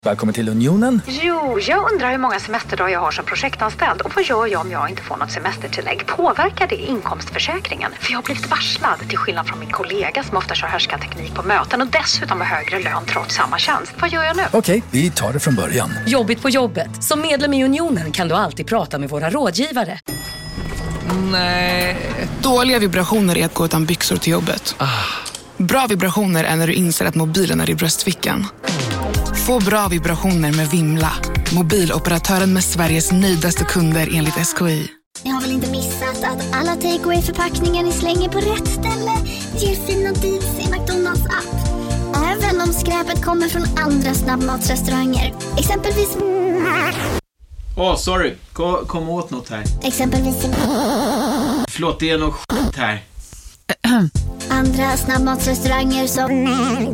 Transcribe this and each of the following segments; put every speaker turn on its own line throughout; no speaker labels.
Välkommen till Unionen.
Jo, jag undrar hur många semesterdagar jag har som projektanställd. Och vad gör jag om jag inte får något semestertillägg? Påverkar det inkomstförsäkringen? För jag har blivit varslad, till skillnad från min kollega som ofta kör härskarteknik på möten och dessutom har högre lön trots samma tjänst. Vad gör jag nu?
Okej, vi tar det från början.
Jobbigt på jobbet. Som medlem i Unionen kan du alltid prata med våra rådgivare.
Nej. Dåliga vibrationer är att gå utan byxor till jobbet. Bra vibrationer är när du inser att mobilen är i bröstfickan. Få bra vibrationer med Vimla. Mobiloperatören med Sveriges nöjdaste kunder enligt SKI.
Ni har väl inte missat att alla takeaway förpackningar ni slänger på rätt ställe ger fina deals i McDonalds app. Även om skräpet kommer från andra snabbmatsrestauranger. Exempelvis...
sorry. Kom åt något här.
Exempelvis...
Förlåt, det är något skit här.
Andra snabbmatsrestauranger som...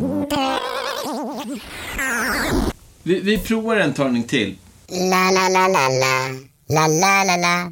Vi provar en talning till.
La la la la la. La la la la.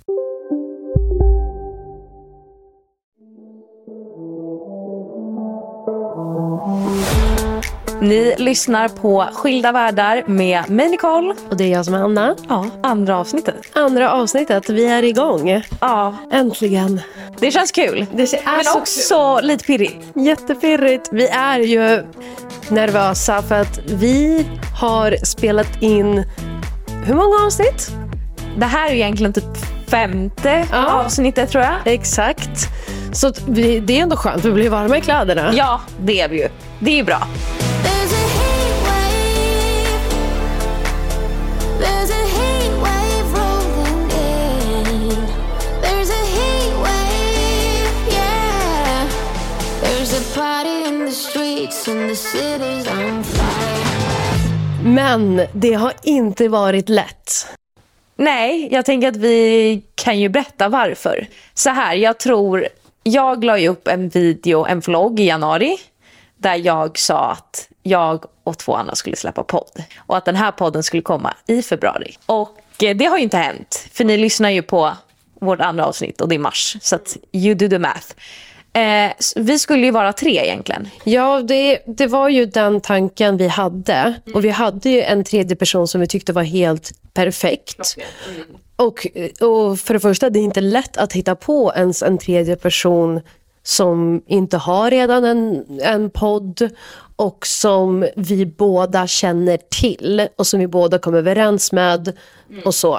Ni lyssnar på Skilda världar med mig Nicole.
Och det är jag som är Anna.
Ja, andra avsnittet.
Vi är igång.
Ja,
äntligen.
det känns kul.
Det är
men
så
också lite pirrigt.
jättepirrigt. Vi är ju nervösa för att vi har spelat in hur många avsnitt?
Det här är egentligen typ 5:e avsnittet tror jag.
Exakt. Så det är ändå skönt, vi blir varma i kläderna.
Ja, det är vi ju. Det är ju bra.
Men det har inte varit lätt.
Nej, jag tänker att vi kan ju berätta varför. Så här, jag la ju upp en vlogg i januari där jag sa att jag och 2 andra skulle släppa podd och att den här podden skulle komma i februari. Och det har ju inte hänt, för ni lyssnar ju på vårt andra avsnitt och det är mars, så att you do the math. Vi skulle ju vara 3 egentligen.
Ja, det var ju den tanken vi hade. Och vi hade ju en tredje person som vi tyckte var helt perfekt. Och för det första, det är inte lätt att hitta på ens en tredje person som inte har redan en podd och som vi båda känner till och som vi båda kommer överens med och så.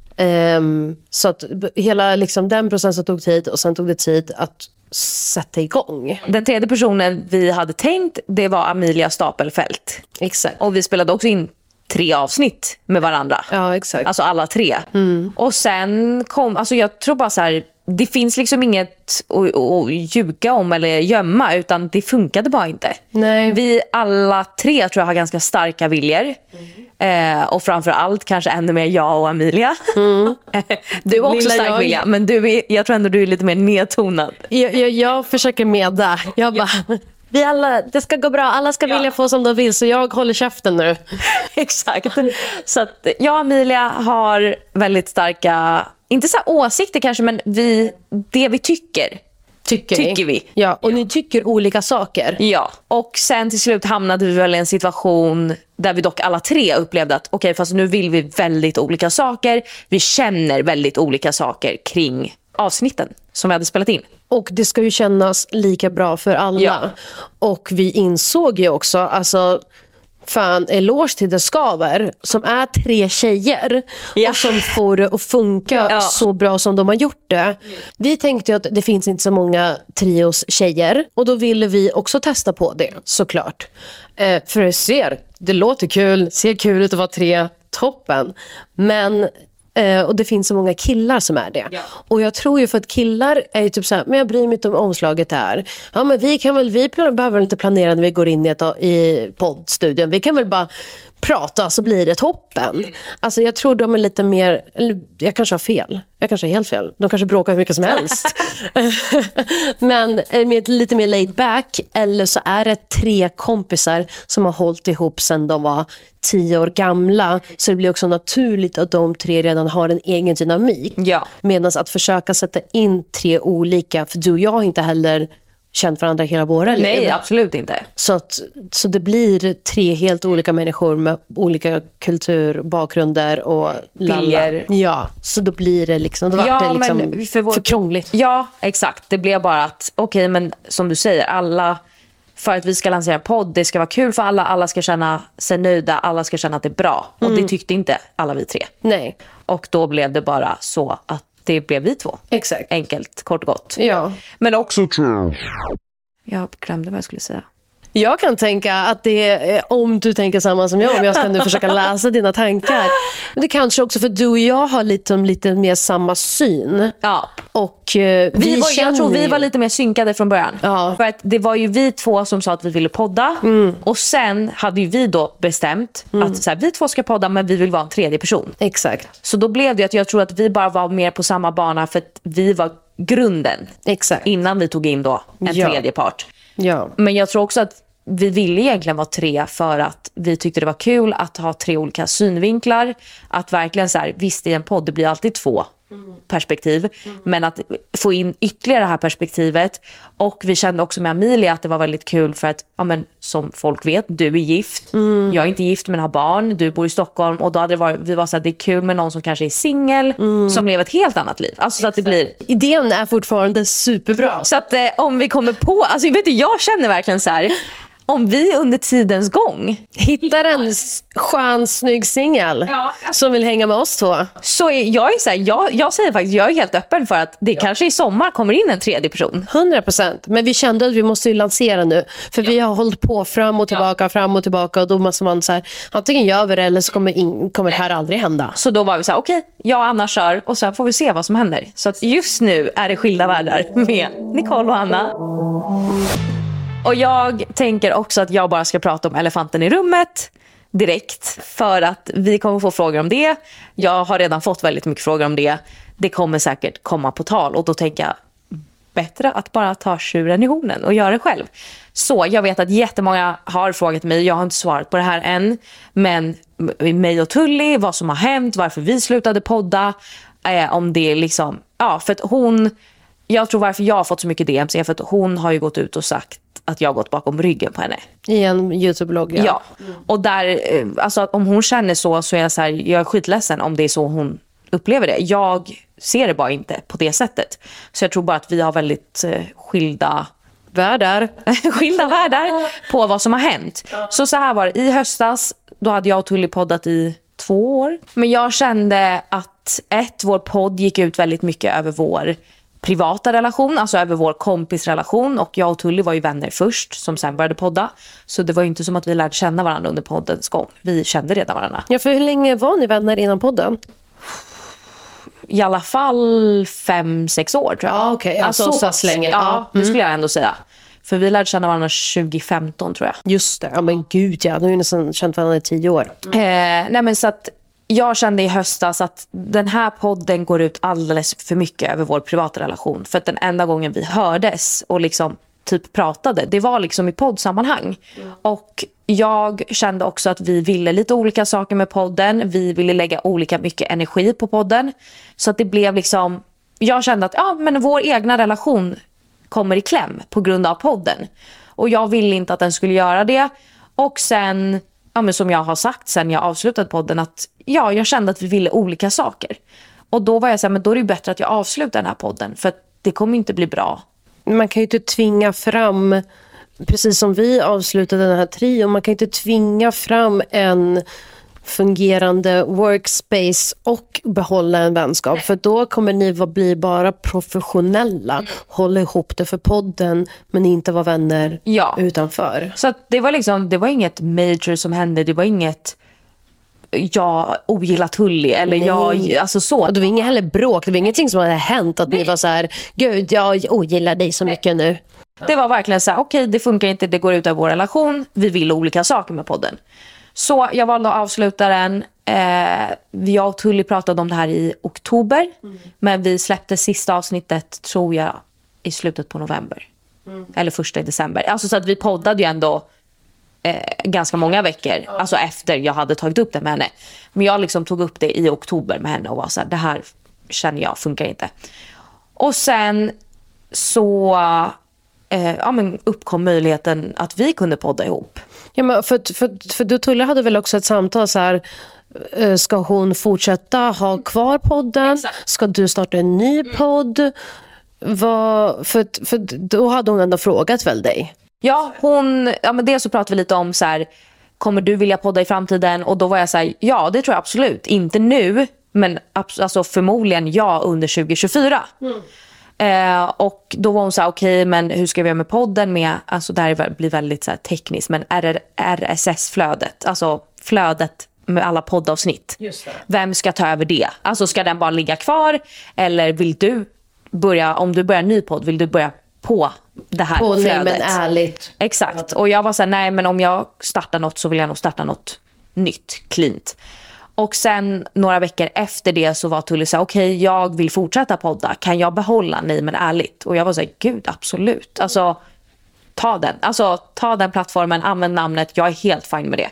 Så att hela liksom, den processen tog tid och sen tog det tid att sätta igång.
Den tredje personen vi hade tänkt, det var Amelia Stapelfelt.
Exakt.
Och vi spelade också in 3 avsnitt med varandra.
Ja, exakt.
Alltså alla 3. Och sen kom, alltså jag tror bara så här, det finns liksom inget att ljuga om eller gömma, utan det funkade bara inte.
Nej.
Vi alla 3 tror jag har ganska starka viljor. Och framförallt kanske ännu mer jag och Amelia. Du har också stark vilja, men jag tror ändå du är lite mer nedtonad.
Jag försöker meda. Jag bara... Vi alla, det ska gå bra, alla ska vilja få som de vill, så jag håller käften nu.
Exakt. Så att jag och Amelia har väldigt starka, inte så här åsikter kanske, men det vi tycker vi.
Ja, och ni tycker olika saker.
Ja, och sen till slut hamnade vi väl i en situation där vi dock alla 3 upplevde att okej, fast nu vill vi väldigt olika saker. Vi känner väldigt olika saker kring avsnitten som vi hade spelat in.
Och det ska ju kännas lika bra för alla.
Ja.
Och vi insåg ju också, alltså fan, eloge till The Skaver som är 3 tjejer och som får det att funka så bra som de har gjort det. Vi tänkte ju att det finns inte så många trios tjejer och då ville vi också testa på det, såklart. För det låter kul, ser kul ut att vara 3, toppen. Men och det finns så många killar som är det. Och jag tror ju för att killar är ju typ så här, men jag bryr mig inte om omslaget här. Ja, men vi behöver inte planera när vi går in i poddstudion. Vi kan väl bara prata så blir det toppen. Alltså jag tror de är lite mer, eller jag kanske har fel. Jag kanske är helt fel. De kanske bråkar hur mycket som helst. Men lite mer laid back, eller så är det 3 kompisar som har hållit ihop sedan de var 10 år gamla. Så det blir också naturligt att de 3 redan har en egen dynamik.
Ja.
Medan att försöka sätta in 3 olika, för du och jag har inte heller känt varandra hela våra liv.
Nej, absolut inte.
Så det blir 3 helt olika människor med olika kulturbakgrunder och
Viljor.
Ja, så då blir det liksom, då var det liksom för krångligt.
Ja, exakt. Det blev bara att, okej, men som du säger, alla, för att vi ska lansera en podd, det ska vara kul för alla ska känna sig nöjda, alla ska känna att det är bra. Och det tyckte inte alla vi 3.
Nej.
Och då blev det bara så att det blev vi 2.
Exakt.
Enkelt, kort och gott.
Ja.
Men också jag glömde vad jag skulle säga.
Jag kan tänka att det är, om du tänker samma som jag, om jag ska nu försöka läsa dina tankar. Men det kanske också för du och jag har lite mer samma syn.
Ja.
Och
jag tror vi var lite mer synkade från början.
Ja.
För att det var ju vi 2 som sa att vi ville podda. Och sen hade ju vi då bestämt att så här, vi 2 ska podda, men vi vill vara en tredje person.
Exakt.
Så då blev det att jag tror att vi bara var mer på samma bana för att vi var grunden.
Exakt.
Innan vi tog in då en tredje part.
Ja.
Men jag tror också att vi ville egentligen vara 3 för att vi tyckte det var kul att ha 3 olika synvinklar. Att verkligen så här, visst i en podd det blir alltid 2 perspektiv. Men att få in ytterligare det här perspektivet. Och vi kände också med Amelia att det var väldigt kul för att, ja men som folk vet, du är gift. Jag är inte gift men har barn. Du bor i Stockholm. Och då hade vi var så att det är kul med någon som kanske är singel. Som lever ett helt annat liv. Alltså så att det blir...
Idén är fortfarande superbra.
Så att om vi kommer på... Alltså vet du, jag känner verkligen så här... Om vi under tidens gång
hittar en skön, snygg singel som vill hänga med oss 2.
Så jag är så här, jag säger faktiskt, jag är helt öppen för att det kanske i sommar kommer in en tredje person.
100%. Men vi kände att vi måste ju lansera nu. För vi har hållit på fram och tillbaka. Och då måste man så här, antingen gör vi det eller så kommer det här aldrig hända.
Så då var vi så här, okej, jag och Anna kör och sen får vi se vad som händer. Så att just nu är det skilda världar med Nicole och Anna. Och jag tänker också att jag bara ska prata om elefanten i rummet direkt. För att vi kommer få frågor om det. Jag har redan fått väldigt mycket frågor om det. Det kommer säkert komma på tal. Och då tänker jag, bättre att bara ta tjuren i hornen och göra det själv. Så jag vet att jättemånga har frågat mig. Jag har inte svarat på det här än. Men mig och Tully, vad som har hänt. Varför vi slutade podda. Om det är liksom... Ja, för att hon... Jag tror varför jag har fått så mycket DMs är för att hon har ju gått ut och sagt att jag har gått bakom ryggen på henne.
I en YouTube-blogg,
ja. Och där, alltså om hon känner så är jag så här, jag är skitledsen om det är så hon upplever det. Jag ser det bara inte på det sättet. Så jag tror bara att vi har väldigt skilda världar på vad som har hänt. Så här var det, i höstas, då hade jag och Tully poddat i 2 år. Men jag kände att vår podd gick ut väldigt mycket över vår privata relation, alltså över vår kompisrelation, och jag och Tully var ju vänner först som sen började podda, så det var ju inte som att vi lärde känna varandra under poddens gång. Vi kände redan varandra.
Ja, för hur länge var ni vänner innan podden?
I alla fall 5-6 år tror jag.
Ja, okej. Alltså, så länge.
Ja, det skulle jag ändå säga. För vi lärde känna varandra 2015 tror jag.
Just det, ja men gud ja, nu har vi nästan känt varandra i 10 år.
Nej men så att jag kände i höstas att den här podden går ut alldeles för mycket över vår privata relation. För att den enda gången vi hördes och liksom typ pratade, det var liksom i poddsammanhang. Och jag kände också att vi ville lite olika saker med podden. Vi ville lägga olika mycket energi på podden. Så att det blev liksom, jag kände att men vår egna relation kommer i kläm på grund av podden. Och jag ville inte att den skulle göra det. Och sen... Ja, men som jag har sagt sen jag avslutade podden att jag kände att vi ville olika saker. Och då var jag så här, men då är det bättre att jag avslutar den här podden för att det kommer inte bli bra.
Man kan ju inte tvinga fram, precis som vi avslutade den här trion, man kan inte tvinga fram en fungerande workspace och behålla en vänskap. För då kommer ni bli bara professionella. Hålla ihop det för podden men inte vara vänner utanför.
Så att det var liksom, det var inget major som hände. Det var inget jag ogillar Tully eller alltså så.
Och det var inget heller bråk. Det var ingenting som hade hänt att ni var så här, gud jag ogillar dig så mycket nu.
Det var verkligen så här, okej, det funkar inte, det går ut av vår relation. Vi vill olika saker med podden. Så jag valde att avsluta den. Jag och Tully pratade om det här i oktober. Men vi släppte sista avsnittet, tror jag, i slutet på november. Eller första i december. Alltså så att vi poddade ju ändå ganska många veckor. Alltså efter jag hade tagit upp det med henne. Men jag liksom tog upp det i oktober med henne och var så här, det här känner jag funkar inte. Och sen så uppkom möjligheten att vi kunde podda ihop.
Ja, men för du Tulle hade väl också ett samtal så här, ska hon fortsätta ha kvar podden? Exakt. Ska du starta en ny podd? För då hade hon ändå frågat väl dig? Ja,
men dels så pratade vi lite om så här, kommer du vilja podda i framtiden? Och då var jag så här, ja det tror jag absolut. Inte nu, men alltså förmodligen under 2024. Och då var hon så här, okej, men hur ska vi göra med podden med, alltså det här blir väldigt så här tekniskt, men RSS-flödet, alltså flödet med alla poddavsnitt. Just det. Vem ska ta över det? Alltså ska den bara ligga kvar? Eller vill du börja, om du börjar en ny podd, vill du börja på det här flödet? Nej, men ärligt. Exakt. Och jag var så här, nej men om jag startar något så vill jag nog starta något nytt, cleant. Och sen några veckor efter det så var Tully så här, okej, jag vill fortsätta podda. Kan jag behålla Nej men ärligt? Och jag var så här, gud absolut. Alltså ta den plattformen, använd namnet. Jag är helt fine med det.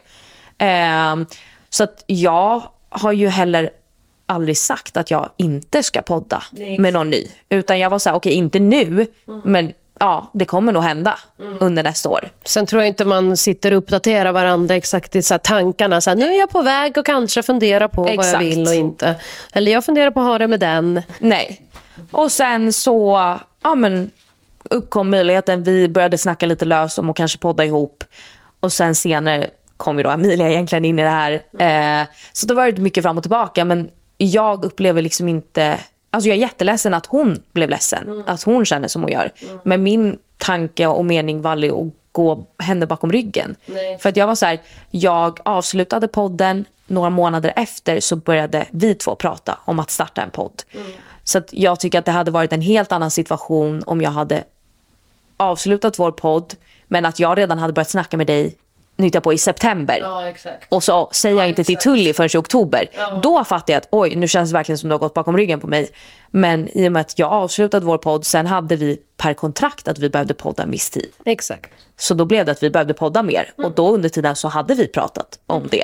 Så att jag har ju heller aldrig sagt att jag inte ska podda med någon ny. Utan jag var så här, okej, inte nu, men ja, det kommer nog hända under nästa år. Sen tror jag inte man sitter och uppdaterar varandra exakt i så här tankarna. Så här, nu är jag på väg och kanske fundera på vad jag vill och inte. Eller jag funderar på att ha det med den. Nej. Och sen så uppkom möjligheten. Vi började snacka lite lös om att kanske podda ihop. Och sen senare kom ju då Emilia egentligen in i det här. Så det var det mycket fram och tillbaka. Men jag upplever liksom inte... Alltså jag är jätteledsen att hon blev ledsen. Att hon känner som hon gör. Men min tanke och mening var aldrig att gå henne bakom ryggen. Nej. För att jag var så här, jag avslutade podden. Några månader efter så började vi två prata om att starta en podd. Så att jag tycker att det hade varit en helt annan situation om jag hade avslutat vår podd. Men att jag redan hade börjat snacka med dig på i september. Ja, exakt. Och så säger jag inte till Tully förrän i oktober. Ja. Då fattar jag att oj, nu känns det verkligen som du har gått bakom ryggen på mig. Men i och med att jag avslutade vår podd, sen hade vi per kontrakt att vi behövde podda en viss tid. Exakt. Så då blev det att vi behövde podda mer. Och då under tiden så hade vi pratat om det.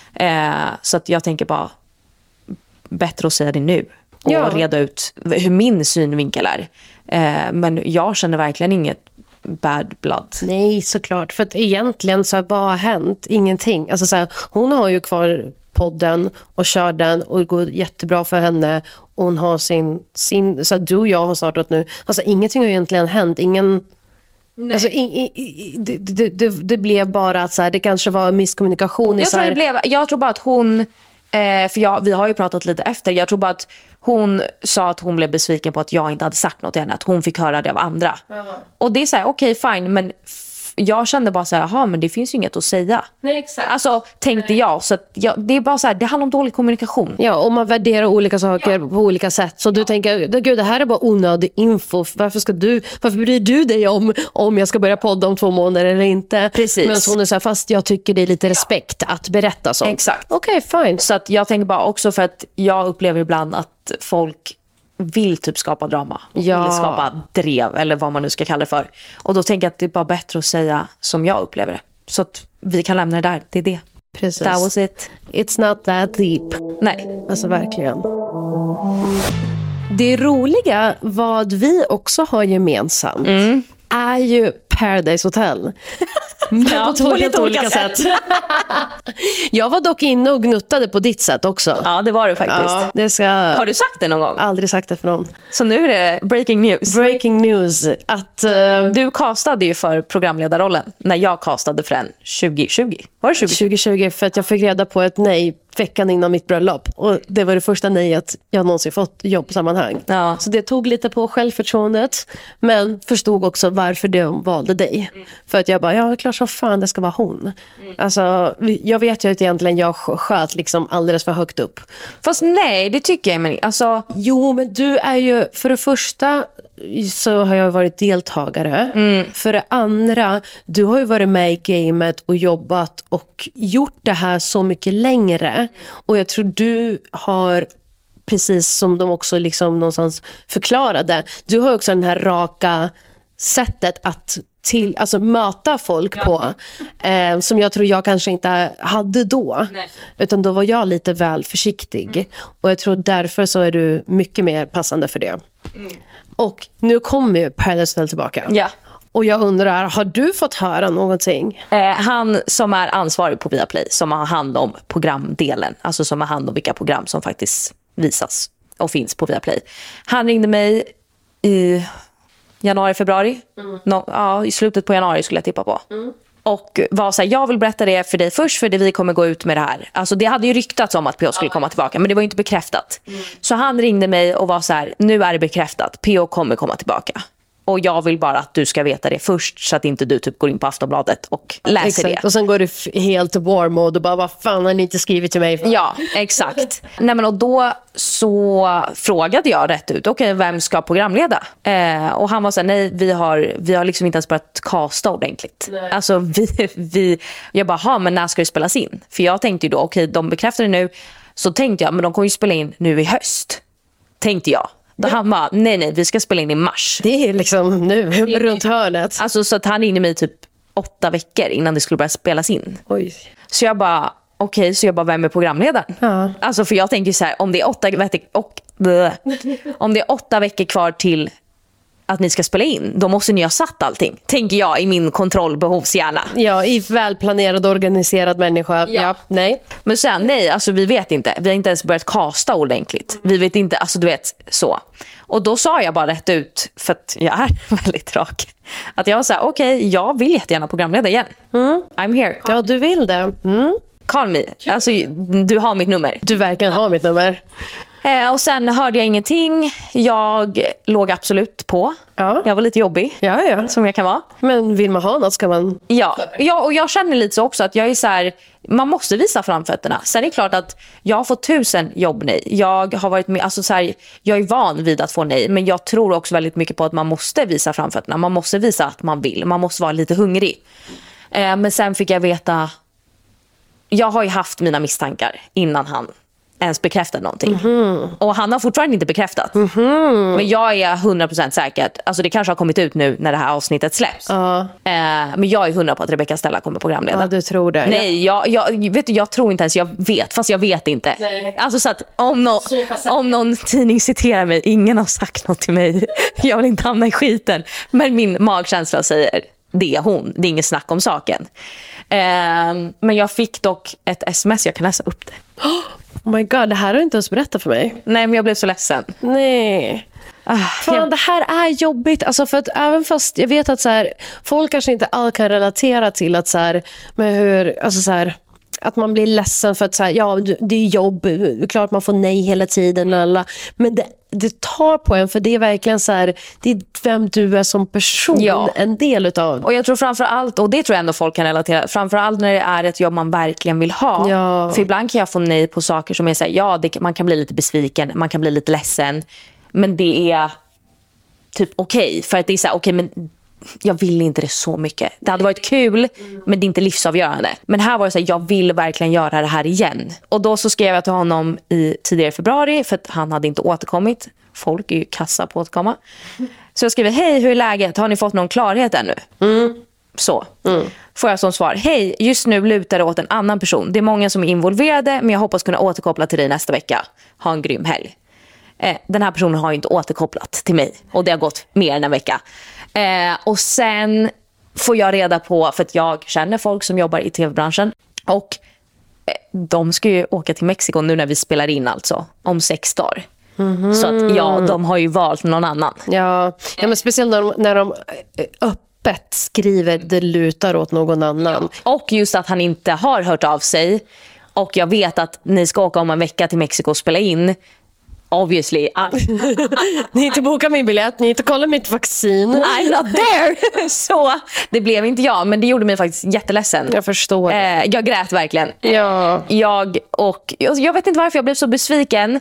Så att jag tänker bara bättre att säga det nu. Och reda ut hur min synvinkel är. Men jag känner verkligen inget bad blood. Nej, såklart. För att egentligen så vad har hänt? Ingenting. Alltså så här, hon har ju kvar podden och kör den och det går jättebra för henne. Och hon har sin så här, du och jag har startat nu. Alltså ingenting har egentligen hänt. Alltså, det blev bara att så här, det kanske var misskommunikation. Jag tror bara att hon vi har ju pratat lite efter. Jag tror bara att hon sa att hon blev besviken på att jag inte hade sagt något till henne. Att hon fick höra det av andra. Och det är så här, okej, fine. Men jag kände bara så här, men det finns ju inget att säga. Nej, exakt. Alltså, tänkte jag. Så att det är bara så här, det handlar om dålig kommunikation. Ja, och man värderar olika saker på olika sätt. Så du tänker, gud, det här är bara onödig info. Varför bryr du dig om jag ska börja podda om 2 månader eller inte? Precis. Men hon är så här, fast jag tycker det är lite respekt att berätta sånt. Exakt. Okej, fine. Så att jag tänker bara också för att jag upplever ibland att folk vill typ skapa drama. Vill skapa drev eller vad man nu ska kalla det för. Och då tänker jag att det är bara bättre att säga som jag upplever det. Så att vi kan lämna det där. Det är det. Precis. That was it. It's not that deep. Nej. Alltså verkligen. Det roliga, vad vi också har gemensamt är ju Paradise Hotel. Men på lite olika sätt. Jag var dock inne och gnuttade på ditt sätt också. Ja, det var du faktiskt. Har du sagt det någon gång? Aldrig sagt det för någon. Så nu är det breaking news. Breaking news. Att, du castade ju för programledarrollen när jag castade för den 2020. Var det 2020? För att jag fick reda på ett nej veckan innan mitt bröllop. Och det var det första nejet jag någonsin fått i jobbsammanhang. Ja. Så det tog lite på självförtroendet. Men förstod också varför de valde dig. För att jag bara, ja klart så fan det ska vara hon. Alltså, jag vet ju att egentligen jag sköt liksom alldeles för högt upp. Fast nej, det tycker jag. Men alltså... Jo, men du är ju, för det första så har jag varit deltagare. För det andra, du har ju varit med i gamet och jobbat och gjort det här så mycket längre. Och jag tror du har, precis som de också liksom någonstans förklarade, du har också den här raka sättet att alltså möta folk på som jag tror jag kanske inte hade då. Nej. Utan då var jag lite väl försiktig. Och jag tror därför så är du mycket mer passande för det. Och nu kommer ju Paradise Hotel tillbaka. Ja.
Och jag undrar, har du fått höra någonting?
Han som är ansvarig på Viaplay, som har hand om programdelen, alltså som har hand om vilka program som faktiskt visas och finns på Viaplay. Han ringde mig i januari, februari. I slutet på januari skulle jag tippa på. Och var så här, jag vill berätta det för dig först, för det vi kommer gå ut med det här. Alltså det hade ju ryktats om att PO skulle komma tillbaka, men det var inte bekräftat. Så han ringde mig och var så här, nu är det bekräftat, PO kommer komma tillbaka. Och jag vill bara att du ska veta det först, så att inte du typ går in på Aftonbladet och läser
Exakt.
det.
Och sen går du helt war mode och bara, vad fan har ni inte skrivit till mig?
Ja, exakt. Nej, men och då så frågade jag rätt ut, okej, vem ska programleda? Och han var så här, nej, vi har liksom inte ens börjat casta ordentligt. Nej. Alltså jag bara, men när ska det spelas in? För jag tänkte ju då, okej, de bekräftar det nu. Så tänkte jag, men de kommer ju spela in nu i höst. Tänkte jag. Då han bara, nej, vi ska spela in i mars.
Det är liksom nu, runt hörnet.
Alltså så att han ringde mig typ 8 veckor innan det skulle börja spelas in.
Oj.
Så jag bara, vem är programledaren? Ja. Alltså för jag tänker så här, om det är 8 veckor kvar till att ni ska spela in, då måste ni ha satt allting, tänker jag i min kontrollbehovshjärna.
Ja, i välplanerad, organiserad människa. Ja, nej.
Men sen, nej, alltså vi vet inte. Vi har inte ens börjat casta ordentligt. Vi vet inte, alltså du vet, så. Och då sa jag bara rätt ut, för att jag är väldigt rak, att jag var så här, okej, jag vill jättegärna programleda igen. I'm here.
Ja, du vill det.
Call me. Alltså, du har mitt nummer.
Du verkligen har mitt nummer.
Och sen hörde jag ingenting. Jag låg absolut på. Ja. Jag var lite jobbig.
Ja.
Som jag kan vara.
Men vill man ha något ska man...
Ja, och jag känner lite så också att jag är så här, man måste visa framfötterna. Sen är det klart att jag har fått 1000 jobb nej. Jag har varit med, alltså så här, jag är van vid att få nej. Men jag tror också väldigt mycket på att man måste visa framfötterna. Man måste visa att man vill. Man måste vara lite hungrig. Men sen fick jag veta... Jag har ju haft mina misstankar innan han ens bekräftat någonting. Och han har fortfarande inte bekräftat. Men jag är 100% säker. Alltså det kanske har kommit ut nu när det här avsnittet släpps. Men jag är 100% på att Rebecca Stella kommer programleda.
Ja, du tror det.
Nej, jag tror inte ens jag vet. Fast jag vet inte. Nej. Alltså så att om någon tidning citerar mig, ingen har sagt något till mig. Jag vill inte hamna i skiten. Men min magkänsla säger, det är hon. Det är ingen snack om saken. Men jag fick dock ett sms, jag kan läsa upp det.
Oh my god, det här har du inte ens berättat för mig.
Nej, men jag blev så ledsen.
Nej. Fan, det här är jobbigt. Alltså för att även fast jag vet att så här, folk kanske inte alls kan relatera till att så här, med hur, alltså så här, att man blir ledsen för att så här, ja, det är jobb, det är klart man får nej hela tiden, men det tar på en, för det är verkligen så här, det är vem du är som person, en del utav.
Och jag tror framförallt, och det tror jag ändå folk kan relatera, framförallt när det är ett jobb man verkligen vill ha. Ja. För ibland kan jag få nej på saker som är så här, man kan bli lite besviken, man kan bli lite ledsen, men det är typ okej, för att det är så här, okej, men jag vill inte det så mycket. Det hade varit kul, men det är inte livsavgörande. Men här var det så här, jag vill verkligen göra det här igen. Och då så skrev jag till honom tidigare i februari, för att han hade inte återkommit. Folk är ju kassa på att återkomma. Så jag skrev, hej, hur är läget? Har ni fått någon klarhet ännu? Så. Får jag som svar, hej, just nu lutar det åt en annan person. Det är många som är involverade, men jag hoppas kunna återkoppla till dig nästa vecka. Ha en grym helg. Den här personen har ju inte återkopplat till mig. Och det har gått mer än en vecka. Och sen får jag reda på, för att jag känner folk som jobbar i tv-branschen, och de ska ju åka till Mexiko nu när vi spelar in, alltså om 6 dagar. Så att de har ju valt någon annan.
Ja, men speciellt när de öppet skriver det lutar åt någon annan.
Och just att han inte har hört av sig, och jag vet att ni ska åka om en vecka till Mexiko och spela in. Obviously.
Ni inte boka min biljett, ni inte kolla mitt vaccin.
I'm not there. Så det blev inte jag, men det gjorde mig faktiskt jätteledsen.
Jag förstår.
Jag grät verkligen.
Ja.
Jag vet inte varför jag blev så besviken.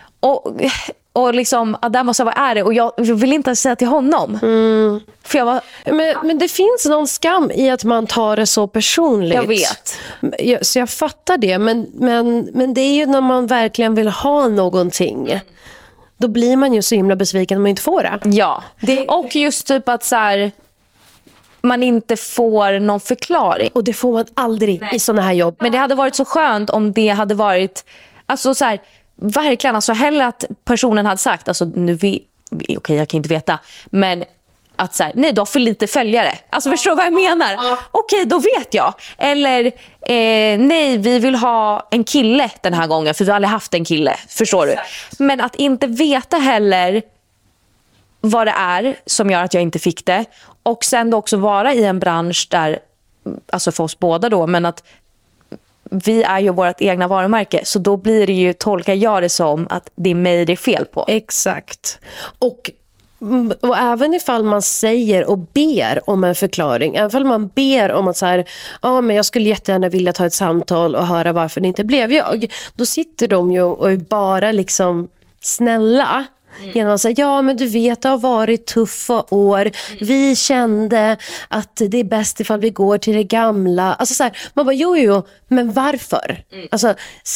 Och liksom, Adam var så, vad är det? Och jag vill inte säga till honom. För jag var...
men det finns någon skam i att man tar det så personligt.
Jag vet.
Så jag fattar det. Men det är ju när man verkligen vill ha någonting. Då blir man ju så himla besviken om man inte får det.
Ja. Och just typ att så här, man inte får någon förklaring.
Och det får man aldrig i såna här jobb.
Men det hade varit så skönt om det hade varit... Alltså så här... Verkligen, alltså hellre att personen hade sagt, alltså nu okej, jag kan inte veta, men att så här, nej, du har för lite följare. Alltså förstår du vad jag menar? Okej, då vet jag. Eller nej, vi vill ha en kille den här gången, för vi har aldrig haft en kille. Förstår du? Men att inte veta heller vad det är som gör att jag inte fick det. Och sen då också vara i en bransch där, alltså för oss båda då, men att vi är ju vårt egna varumärke. Så då blir det ju, tolkar jag det som att det är mig det är fel på.
Exakt. Och även ifall man säger och ber om en förklaring, även ifall man ber om att så här, men jag skulle jättegärna vilja ta ett samtal och höra varför det inte blev jag. Då sitter de ju och är bara liksom snälla. Genom att säga, men du vet, det har varit tuffa år. Vi kände att det är bäst ifall vi går till det gamla. Alltså så här, man bara, jo, men varför? Alltså,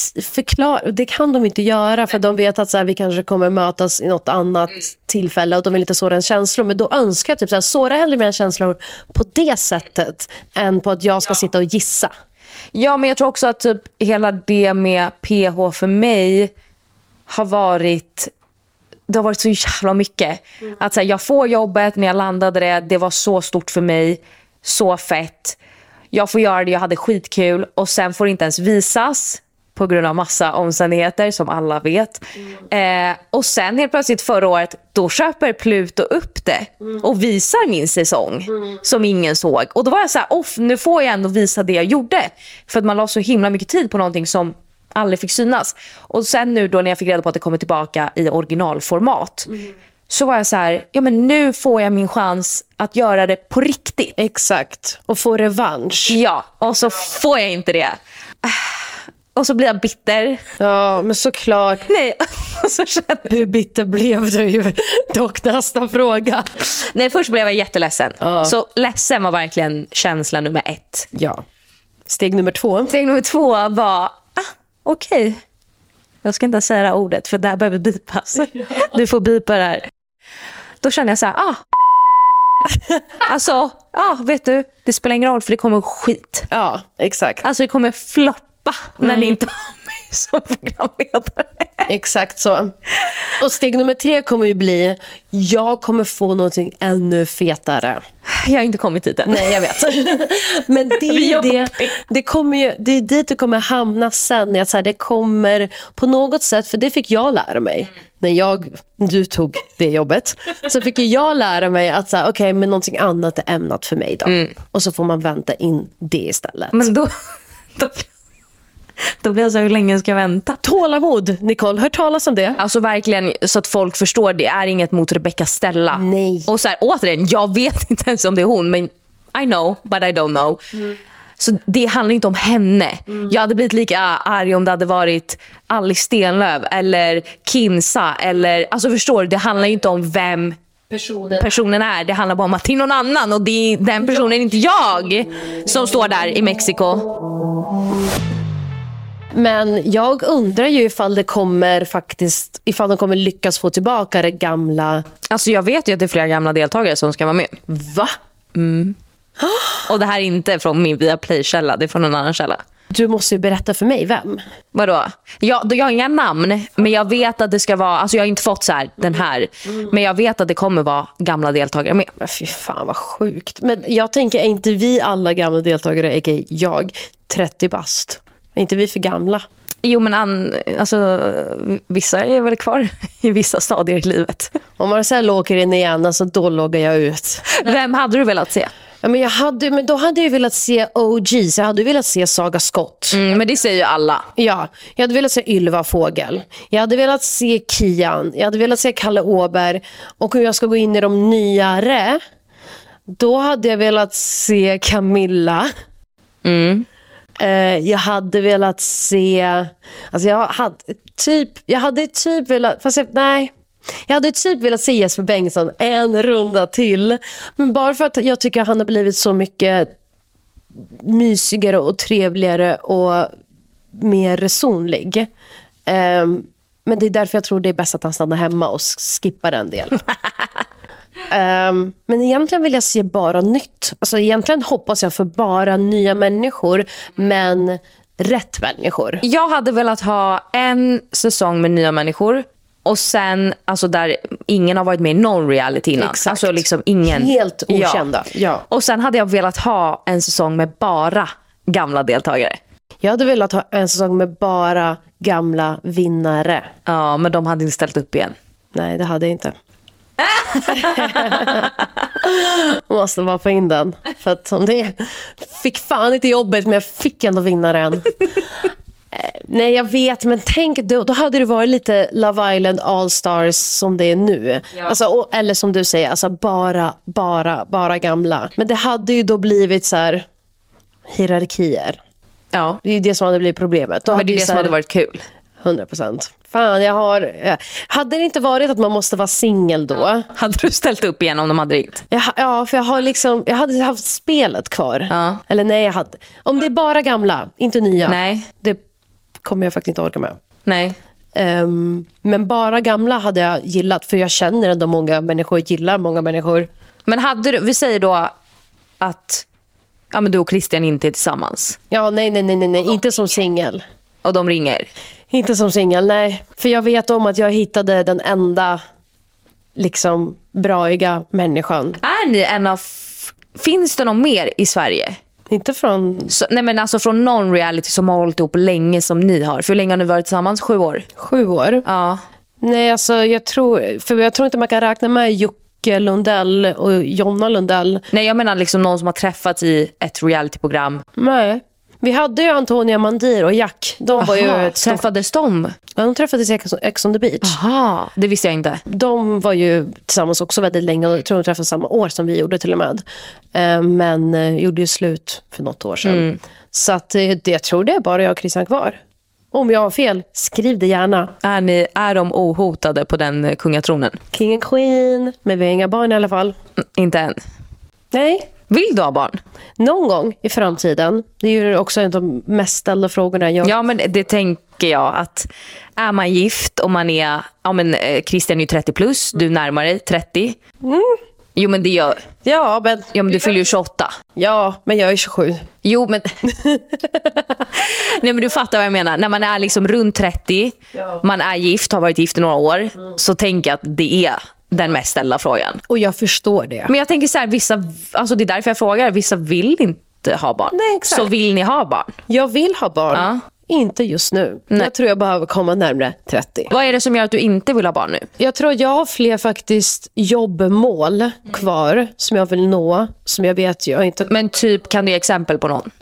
det kan de inte göra, för de vet att så här, vi kanske kommer mötas i något annat tillfälle och de vill inte såra en känslor. Men då önskar jag typ så här, såra hellre mina känslor på det sättet än på att jag ska sitta och gissa.
Ja, men jag tror också att typ hela det med PH för mig har varit... Det har varit så jävla mycket. Att säga, jag får jobbet, när jag landade det var så stort för mig, så fett. Jag får göra det, jag hade skitkul. Och sen får det inte ens visas på grund av massa omständigheter som alla vet. Och sen helt plötsligt förra året, då köper Pluto upp det och visar min säsong som ingen såg. Och då var jag så här, nu får jag ändå visa det jag gjorde. För att man la så himla mycket tid på någonting som aldrig fick synas. Och sen nu då när jag fick reda på att det kommer tillbaka i originalformat, så var jag så här, men nu får jag min chans att göra det på riktigt.
Exakt. Och få revansch.
Ja, och så får jag inte det. Och så blir jag bitter.
Ja, men såklart.
Nej, och så kände...
Hur bitter blev du ju? Dock nästa fråga.
Nej, först blev jag jätteledsen. Så ledsen var verkligen känsla nummer 1.
Ja. Steg nummer 2.
Steg nummer 2 var... Okej. Jag ska inte säga det här ordet, för det här behöver bipas. Du får bipa det här. Då kände jag så här, alltså, vet du, det spelar ingen roll, för det kommer skit.
Ja, exakt.
Alltså det kommer floppa när ni inte har mig som programledare.
Exakt så. Och steg nummer 3 kommer ju bli, jag kommer få någonting ännu fetare.
Jag har inte kommit dit än.
Nej, jag vet. Men det kommer ju, det är dit det kommer hamna sen. Att så här, det kommer på något sätt, för det fick jag lära mig. När du tog det jobbet, så fick jag lära mig att så här, okej, men någonting annat är ämnat för mig då. Och så får man vänta in det istället.
Men då blir jag så, hur länge ska jag vänta?
Tålamod, Nicole. Hör talas om det?
Alltså verkligen, så att folk förstår, det är inget mot Rebecca Stella.
Nej.
Och så här, återigen, jag vet inte ens om det är hon, men I know, but I don't know. Så det handlar inte om henne. Jag hade blivit lika arg om det hade varit Alice Stenlöf eller Kinsa. Eller, alltså förstår du, det handlar inte om vem personen är. Det handlar bara om att det är någon annan. Och det är den personen, inte jag, som står där i Mexiko.
Men jag undrar ju ifall de kommer lyckas få tillbaka det gamla.
Alltså jag vet ju att det är flera gamla deltagare som ska vara med.
Va?
Och det här är inte från min Viaplay-källa, det är från en annan källa.
Du måste ju berätta för mig, vem?
Vadå? Jag har inga namn, men jag vet att det ska vara, alltså jag har inte fått så här, den här, men jag vet att det kommer vara gamla deltagare med.
Men fy fan vad sjukt. Men jag tänker, är inte vi alla gamla deltagare, jag 30 bast? Är inte vi för gamla?
Jo, men alltså, vissa är väl kvar i vissa stadier i livet.
Om Marcel åker in igen, alltså, då loggar jag ut.
Vem hade du velat se?
Ja, men då hade jag velat se OGs. Jag hade velat se Saga Scott.
Men det säger ju alla.
Ja, jag hade velat se Ylva Fågel. Jag hade velat se Kian. Jag hade velat se Kalle Åberg. Och om jag ska gå in i de nyare, då hade jag velat se Camilla. Jag hade velat se, alltså jag hade typ velat se Jesper Bengtsson en runda till. Men bara för att jag tycker att han har blivit så mycket mysigare och trevligare och mer resonlig. Men det är därför jag tror det är bäst att han stannar hemma och skippar en del. Men egentligen vill jag se bara nytt. Alltså egentligen hoppas jag för bara nya människor, men rätt människor.
Jag hade velat ha en säsong med nya människor Och sen, alltså där ingen har varit med i någon reality innan.
Exakt.
Alltså liksom ingen.
Helt okända. Ja.
Och sen hade jag velat ha en säsong med bara gamla deltagare.
Jag hade velat ha en säsong med bara gamla vinnare.
Ja, men de hade inte ställt upp igen.
Nej, det hade jag inte. Måste bara få in den. För att om det fick fan inte jobbet, men jag fick ändå vinnaren. Nej, jag vet, men tänk, då hade det varit lite Love Island All Stars som det är nu. Ja. Alltså, eller som du säger, alltså bara gamla. Men det hade ju då blivit så här hierarkier.
Ja.
Det är ju det som hade blivit problemet. Då
men det är det som hade varit kul.
100%. Fan, hade det inte varit att man måste vara singel då?
Hade du ställt upp igen om de hade ringt?
Ja, för jag hade haft spelet kvar.
Ja.
Eller nej, jag hade. Om det är bara gamla, inte nya.
Nej.
Det kommer jag faktiskt inte orka med.
Nej.
Men bara gamla hade jag gillat. För jag känner ändå många människor, gillar många människor.
Men hade du, vi säger då att men du och Christian inte är tillsammans.
Ja, nej. Inte som singel.
Och de ringer.
Inte som singel, nej. För jag vet om att jag hittade den enda liksom braiga människan.
Är ni en av... Finns det någon mer i Sverige?
Inte från...
Nej, men alltså från någon reality som har hållit ihop länge som ni har. För hur länge har ni varit tillsammans? 7 år?
7 år?
Ja.
Nej, alltså jag tror inte man kan räkna med Jocke Lundell och Jonna Lundell.
Nej, jag menar liksom någon som har träffats i ett realityprogram.
Nej. Vi hade ju Antonia Mandir och Jack. De var ju
träffades de?
Ja, de träffades i Ex on the Beach.
Aha, det visste jag inte.
De var ju tillsammans också väldigt länge. Jag tror de träffades samma år som vi gjorde till och med. Men gjorde ju slut för något år sedan. Så att jag tror det är bara jag och Christian kvar. Om jag har fel, skriv det gärna.
Är de ohotade på den kungatronen?
King and Queen, men vi har inga barn i alla fall.
Inte än.
Nej.
Vill du ha barn?
Någon gång i framtiden. Det är ju också en av de mest ställda frågorna.
Ja, men det tänker jag att är man gift och man är... Ja, men Christian är ju 30 plus, du närmar dig 30. Jo, men det gör...
Ja, men
du fyller ju 28.
Ja, men jag är 27.
Jo, men... Nej, men du fattar vad jag menar. När man är liksom runt 30, man är gift, har varit gift i några år, så tänker jag att det är den mest ställda frågan.
Och jag förstår det.
Men jag tänker så här, vissa... Alltså det är därför jag frågar. Vissa vill inte ha barn.
Nej, exakt.
Så vill ni ha barn?
Jag vill ha barn.
Ja.
Inte just nu.
Nej.
Jag tror jag behöver komma närmare 30.
Vad är det som gör att du inte vill ha barn nu?
Jag tror att jag har fler faktiskt jobbmål kvar som jag vill nå. Som jag vet jag inte...
Men typ, kan du ge exempel på någon?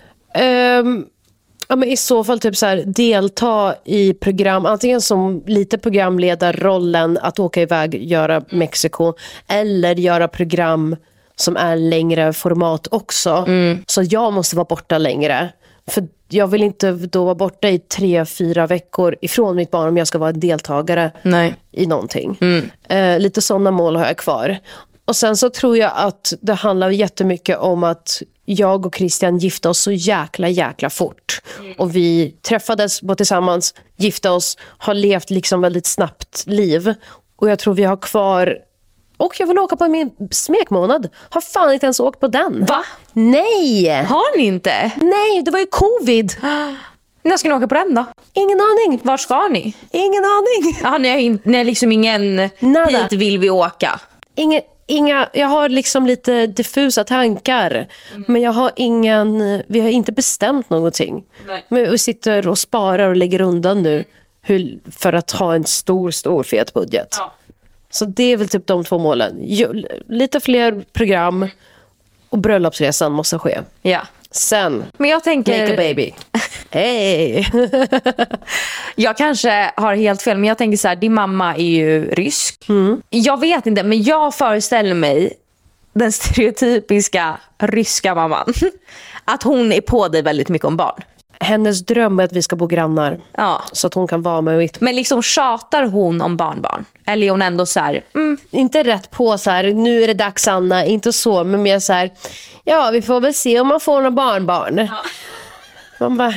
Ja, men i så fall typ så här, delta i program. Antingen som lite programledarrollen att åka iväg, göra Mexiko. Eller göra program som är längre format också. Så jag måste vara borta längre. För jag vill inte då vara borta i 3-4 veckor ifrån mitt barn om jag ska vara en deltagare i någonting. Lite sådana mål har jag kvar. Och sen så tror jag att det handlar jättemycket om att jag och Christian gifte oss så jäkla fort. Och vi träffades tillsammans, gifte oss, har levt liksom väldigt snabbt liv. Och jag tror vi har kvar... Och jag vill åka på min smekmånad. Har fan inte ens åkt på den.
Va?
Nej!
Har ni inte?
Nej, det var ju covid.
När ska ni åka på den då?
Ingen aning.
Var ska ni?
Ingen aning.
Ja, ni är liksom ingen...
Nada.
Hit vill vi åka.
Jag har liksom lite diffusa tankar. Men jag har vi har inte bestämt någonting.
Nej.
Men vi sitter och sparar och lägger undan nu. För att ha en stor fet budget.
Ja.
Så det är väl typ de 2 målen. Lite fler program. Och bröllopsresan måste ske.
Ja.
Sen,
Men jag tänker...
make a baby. Hej!
Jag kanske har helt fel, men jag tänker så här, din mamma är ju rysk. Jag vet inte, men jag föreställer mig den stereotypiska ryska mamman. Att hon är på dig väldigt mycket om barn.
Hennes dröm är att vi ska bo grannar.
Ja.
Så att hon kan vara med mitt.
Men liksom tjatar hon om barnbarn? Eller är hon ändå så här...
Inte rätt på så här, nu är det dags Anna. Inte så, men mer så här, ja, vi får väl se om man får några barnbarn. Ja. Man bara,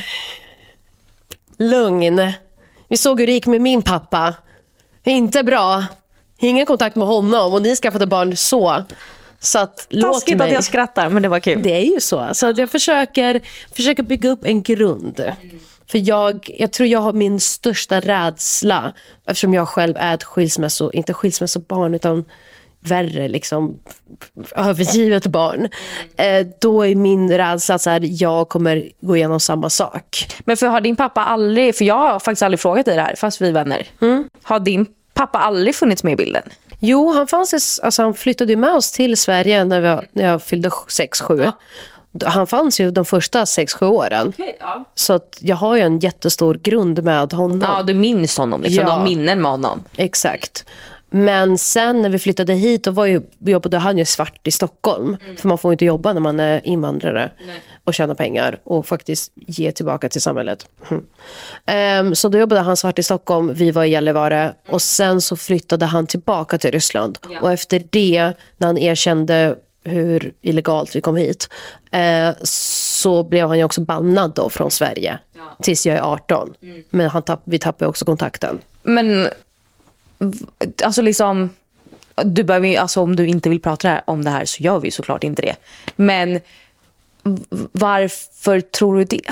lugn. Vi såg hur det gick med min pappa. Inte bra. Ingen kontakt med honom och ni skaffade barn så att låt mig.
Att jag skrattar, men det var kul.
Det är ju så. Så jag försöker bygga upp en grund. För jag tror jag har min största rädsla, eftersom jag själv är ett inte skilsmässobarn utan värre liksom övergivet barn. Då är min rädsla att jag kommer gå igenom samma sak.
Men för har din pappa aldrig, för jag har faktiskt aldrig frågat dig det här fast vi är vänner. Har din pappa aldrig funnits med i bilden?
Jo, han flyttade ju med oss till Sverige när jag fyllde 6-7. Han fanns ju de första 6-7 åren. Så att jag har ju en jättestor grund med honom.
Ja, du minns honom liksom. Ja. Du har minnen med honom.
Exakt. Men sen när vi flyttade hit då jobbade han ju svart i Stockholm. För man får inte jobba när man är invandrare. Och tjäna pengar och faktiskt ge tillbaka till samhället. Så då jobbade han svart i Stockholm, vi var i Gällivare. Och sen så flyttade han tillbaka till Ryssland. Och efter det, när han erkände hur illegalt vi kom hit, så blev han ju också bannad då från Sverige tills jag är 18. Men vi tappade också kontakten.
Men alltså liksom du behöver, alltså om du inte vill prata om det här så gör vi såklart inte det. Men varför tror du det?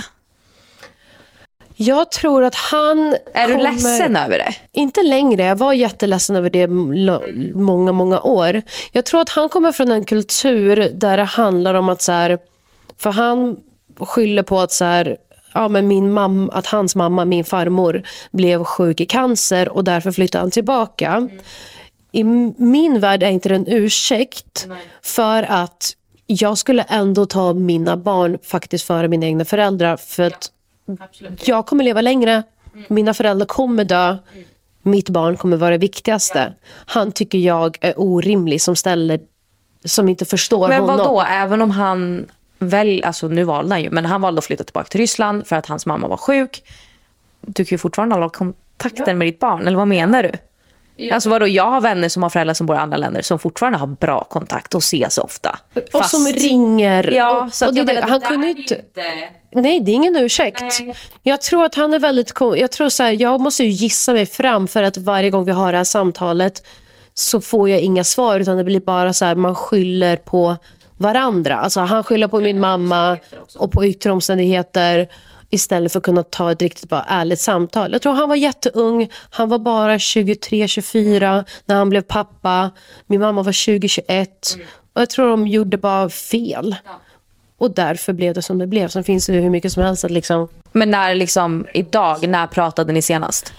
Jag tror att han
du ledsen över det?
Inte längre. Jag var jätteledsen över det många år. Jag tror att han kommer från en kultur där det handlar om att för han skyller på att men att hans mamma, min farmor, blev sjuk i cancer och därför flyttade han tillbaka. I min värld är inte det en ursäkt för att jag skulle ändå ta mina barn faktiskt före mina egna föräldrar, för att jag kommer leva längre, mina föräldrar kommer dö, mitt barn kommer vara det viktigaste. Han tycker jag är orimlig som inte förstår honom.
Men vadå, även om han nu valde han ju, men han valde att flytta tillbaka till Ryssland för att hans mamma var sjuk. Du kan ju fortfarande hålla kontakten med ditt barn, eller vad menar du? Alltså vadå, jag har vänner som har föräldrar som bor i andra länder som fortfarande har bra kontakt och ses ofta.
Och som ringer.
Ja, så att
han kunde inte... Nej, det är ingen ursäkt. Nej. Jag tror att han är väldigt... Jag måste ju gissa mig fram, för att varje gång vi har det här samtalet så får jag inga svar, utan det blir bara man skyller på varandra. Alltså han skyller på min mamma och på yttre omständigheter istället för att kunna ta ett riktigt bara ärligt samtal. Jag tror han var jätteung. Han var bara 23-24 när han blev pappa. Min mamma var 20-21. Och jag tror de gjorde bara fel. Och därför blev det som det blev. Sen finns det hur mycket som helst att liksom...
Men när pratade ni senast?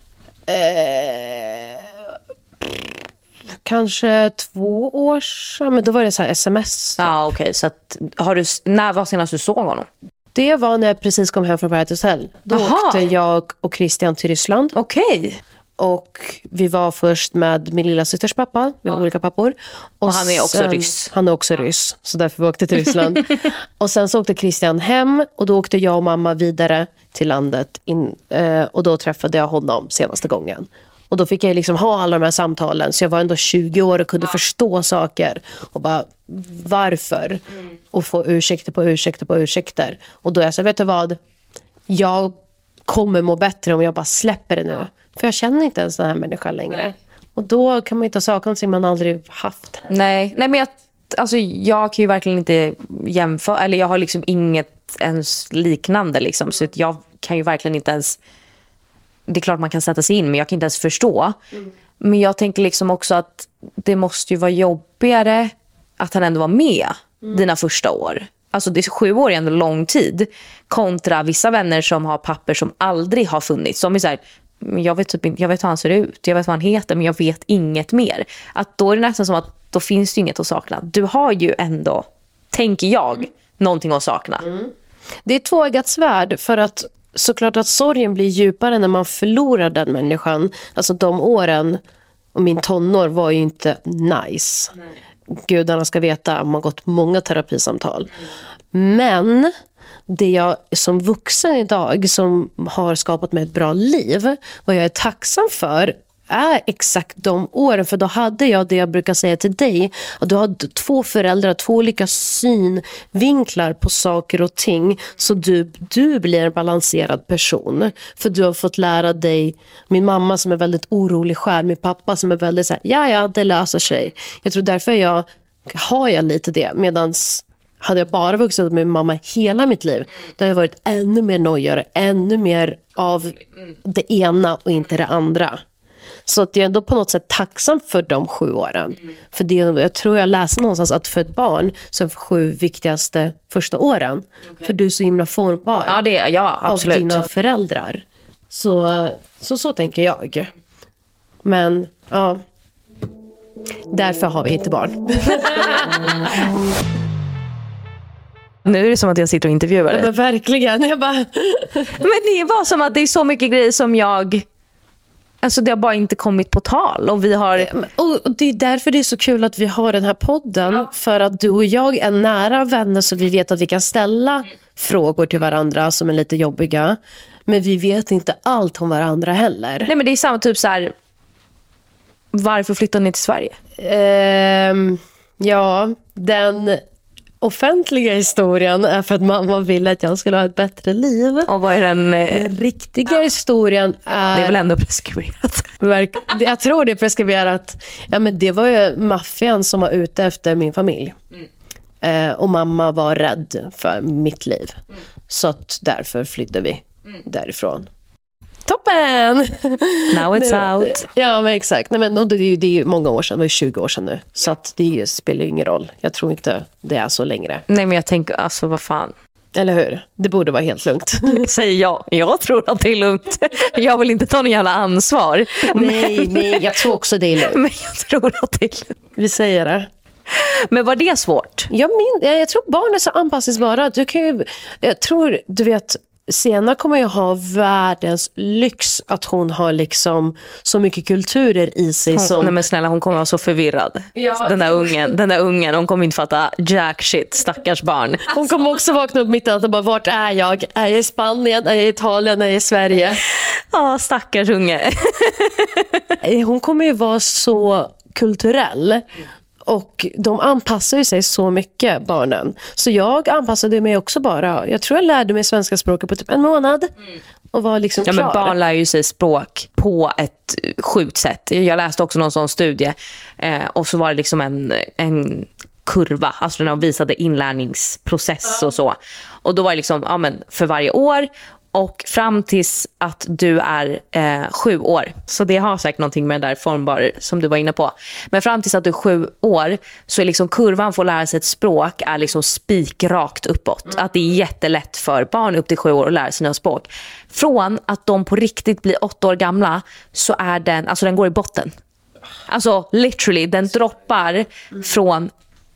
Kanske 2 år sedan. Men då var det så här sms.
Ja, okej. Så att, när var senast du såg honom?
Det var när jag precis kom hem från Paradise Hotel. Då åkte jag och Christian till Ryssland.
Okej.
Och vi var först med min lilla systers pappa. Vi har olika pappor.
Och han är också ryss.
Han är också ryss. Så därför vi åkte till Ryssland. Och sen så åkte Christian hem. Och då åkte jag och mamma vidare till landet. Och då träffade jag honom senaste gången. Och då fick jag liksom ha alla de här samtalen. Så jag var ändå 20 år och kunde förstå saker. Och bara, varför? Och få ursäkter. Och då jag vet du vad? Jag kommer må bättre om jag bara släpper det nu. För jag känner inte ens den här människan längre. Nej. Och då kan man inte sakna sig man aldrig haft.
Nej men jag kan ju verkligen inte jämföra. Eller jag har liksom inget ens liknande liksom. Så jag kan ju verkligen inte ens... Det är klart man kan sätta sig in, men jag kan inte ens förstå. Men jag tänker liksom också att det måste ju vara jobbigare att han ändå var med dina första år. Alltså det är 7 år är ändå lång tid. Kontra vissa vänner som har papper som aldrig har funnits. Som är så här, jag vet hur han ser ut, jag vet vad han heter, men jag vet inget mer. Att då är det nästan som att då finns det inget att sakna. Du har ju ändå, tänker jag, någonting att sakna.
Det är tvåeggat svärd, för att såklart att sorgen blir djupare när man förlorar den människan. Alltså de åren och min tonår var ju inte nice. Nej. Gudarna ska veta, man har gått många terapisamtal. Men det jag som vuxen idag som har skapat mig ett bra liv, vad jag är tacksam för är exakt de åren. För då hade jag det jag brukar säga till dig, att du har 2 föräldrar, 2 olika synvinklar på saker och ting, så du blir en balanserad person. För du har fått lära dig, min mamma som är väldigt orolig själv, min pappa som är väldigt så här, ja det löser sig. Jag tror därför har jag lite det, medans hade jag bara vuxit upp med mamma hela mitt liv, då hade jag varit ännu mer nojare, ännu mer av det ena och inte det andra. Så att jag är ändå på något sätt tacksam för de 7 åren. För det, jag tror jag läste någonstans att för ett barn så är 7 viktigaste första åren. För du är så himla formbar.
Ja, det är jag, absolut.
Av dina föräldrar. Så tänker jag. Men, ja. Därför har vi inte barn.
Nu är det som att jag sitter och intervjuar dig.
Men verkligen. Jag bara...
Men det var som att det är så mycket grejer som jag... Alltså det har bara inte kommit på tal. Och vi har...
Och det är därför det är så kul att vi har den här podden. Ja. För att du och jag är nära vänner, så vi vet att vi kan ställa frågor till varandra som är lite jobbiga. Men vi vet inte allt om varandra heller.
Nej, men det är samma typ så här... Varför flyttade ni till Sverige?
Ja, den offentliga historien är för att mamma ville att jag skulle ha ett bättre liv.
Och vad är den
riktiga historien är...
Det är väl ändå preskriberat?
Jag tror det är preskriberat. Ja, men det var ju maffian som var ute efter min familj. Och mamma var rädd för mitt liv. Så att därför flydde vi därifrån. Toppen!
Now it's out.
Ja, men exakt. Nej, men det är ju många år sedan, det var 20 år sedan nu. Så att det spelar ju ingen roll. Jag tror inte det är så längre.
Nej, men jag tänker, alltså vad fan.
Eller hur? Det borde vara helt lugnt.
Säger jag. Jag tror att det är lugnt. Jag vill inte ta någon jävla ansvar.
Nej, jag tror också det är lugnt.
Men jag tror att det är lugnt.
Vi säger det.
Men var det svårt?
Jag tror barn är så anpassningsbara. Jag tror, du vet... Sena kommer jag ha världens lyx att hon har liksom så mycket kulturer i sig.
Nej, men snälla, hon kommer vara så förvirrad. Ja. Den där ungen, hon kommer inte fatta jack shit, stackars barn.
Hon kommer också vakna upp mitt i natten och bara, vart är jag? Är jag i Spanien? Är jag i Italien? Är jag i Sverige?
Ja, stackars unge.
Hon kommer ju vara så kulturell. Och de anpassar ju sig så mycket, barnen. Så jag anpassade mig också bara. Jag tror jag lärde mig svenska språket på typ 1 månad. Och var liksom klar.
Men barn lär ju sig språk på ett sjukt sätt. Jag läste också någon sån studie. Och så var det liksom en kurva. Alltså den visade inlärningsprocess och så. Och då var det liksom för varje år. Och fram tills att du är 7 år. Så det har säkert någonting med den där formbar som du var inne på. Men fram tills att du är 7 år så är liksom kurvan för att lära sig ett språk är liksom spikrakt uppåt. Att det är jättelätt för barn upp till 7 år att lära sig nya språk. Från att de på riktigt blir 8 år gamla så är den går i botten. Alltså literally, den droppar från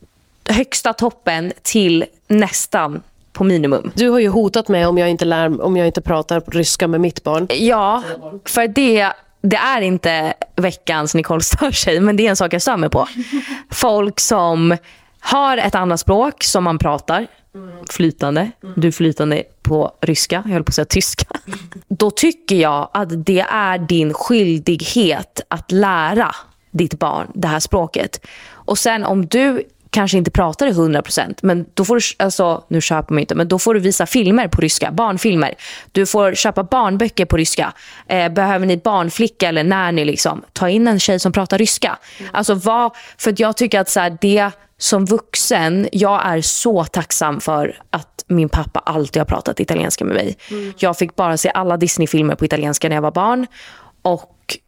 högsta toppen till nästan på minimum.
Du har ju hotat mig om jag inte pratar ryska med mitt barn.
Ja, för det är inte veckans Nicole stör sig, men det är en sak jag stör mig på. Folk som har ett annat språk som man pratar flytande. Du är flytande på ryska, jag höll på att säga tyska. Då tycker jag att det är din skyldighet att lära ditt barn det här språket. Och sen om du kanske inte pratar det 100%, men då får du, nu köper man inte, men då får du visa filmer på ryska, barnfilmer. Du får köpa barnböcker på ryska. Behöver ni barnflicka eller när ni liksom, ta in en tjej som pratar ryska. Alltså för jag tycker att så här, det som vuxen, jag är så tacksam för att min pappa alltid har pratat italienska med mig. Jag fick bara se alla Disney-filmer på italienska när jag var barn, och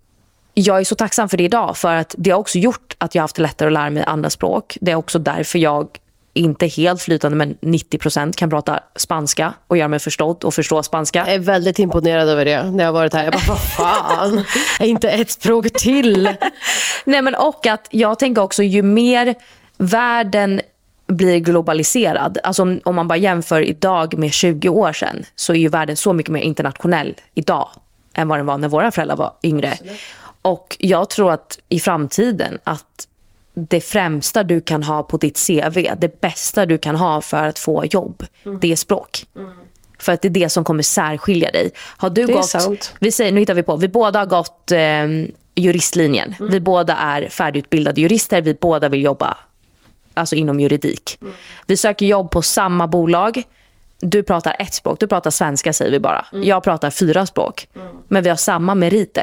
jag är så tacksam för det idag, för att det har också gjort att jag har haft lättare att lära mig andra språk. Det är också därför jag inte helt flytande, men 90% kan prata spanska och göra mig förstådd och förstå spanska.
Jag är väldigt imponerad över det när jag har varit här. Jag bara, vad fan? Inte ett språk till.
Nej, men och att jag tänker också, ju mer världen blir globaliserad, alltså om man bara jämför idag med 20 år sedan, så är ju världen så mycket mer internationell idag än vad den var när våra föräldrar var yngre. Absolut. Och jag tror att i framtiden att det främsta du kan ha på ditt CV, det bästa du kan ha för att få jobb, det är språk. För att det är det som kommer särskilja dig. Har du gått, nu hittar vi på, vi båda har gått juristlinjen. Vi båda är färdigutbildade jurister, vi båda vill jobba alltså inom juridik. Vi söker jobb på samma bolag. Du pratar 1 språk, du pratar svenska säger vi bara. Jag pratar 4 språk. Men vi har samma meriter.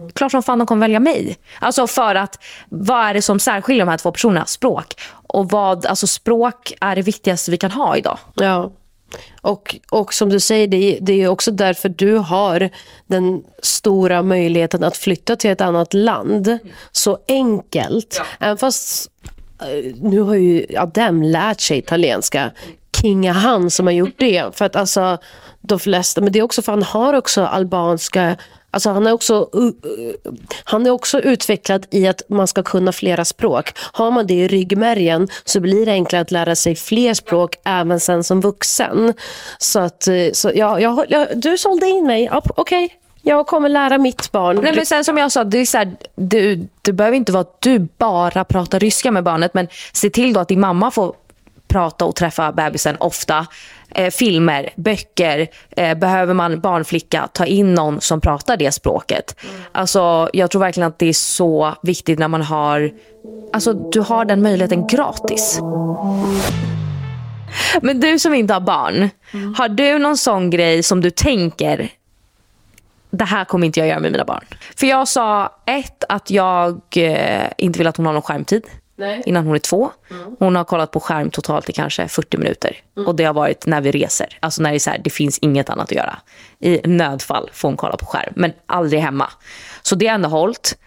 Klart som fan de kommer välja mig. Alltså för att, vad är det som särskiljer de här två personerna? Språk. Och alltså språk är det viktigaste vi kan ha idag.
Ja. Och som du säger, det är också därför du har den stora möjligheten att flytta till ett annat land så enkelt. Även fast nu har ju Adem lärt sig italienska. Kinga han som har gjort det. För att alltså de flesta, men det är också för han har också albanska. Alltså han är också utvecklad i att man ska kunna flera språk. Har man det i ryggmärgen så blir det enklare att lära sig fler språk även sen som vuxen. Så du sålde in mig. Okej. Jag kommer lära mitt barn.
Nej, men sen som jag sa, det är så här, du behöver inte vara att du bara pratar ryska med barnet, men se till då att din mamma får prata och träffa bebisen ofta. Filmer, böcker, behöver man barnflicka, ta in någon som pratar det språket. Alltså, jag tror verkligen att det är så viktigt när man har, alltså du har den möjligheten gratis. Men du som inte har barn, har du någon sån grej som du tänker, det här kommer inte jag göra med mina barn? För jag sa att jag inte vill att hon har någon skärmtid. Nej. Innan hon är 2. Hon har kollat på skärm totalt i kanske 40 minuter. Och det har varit när vi reser. Alltså när det är så här, det finns inget annat att göra. I nödfall får hon kolla på skärm. Men aldrig hemma. Så det är ändå hållt.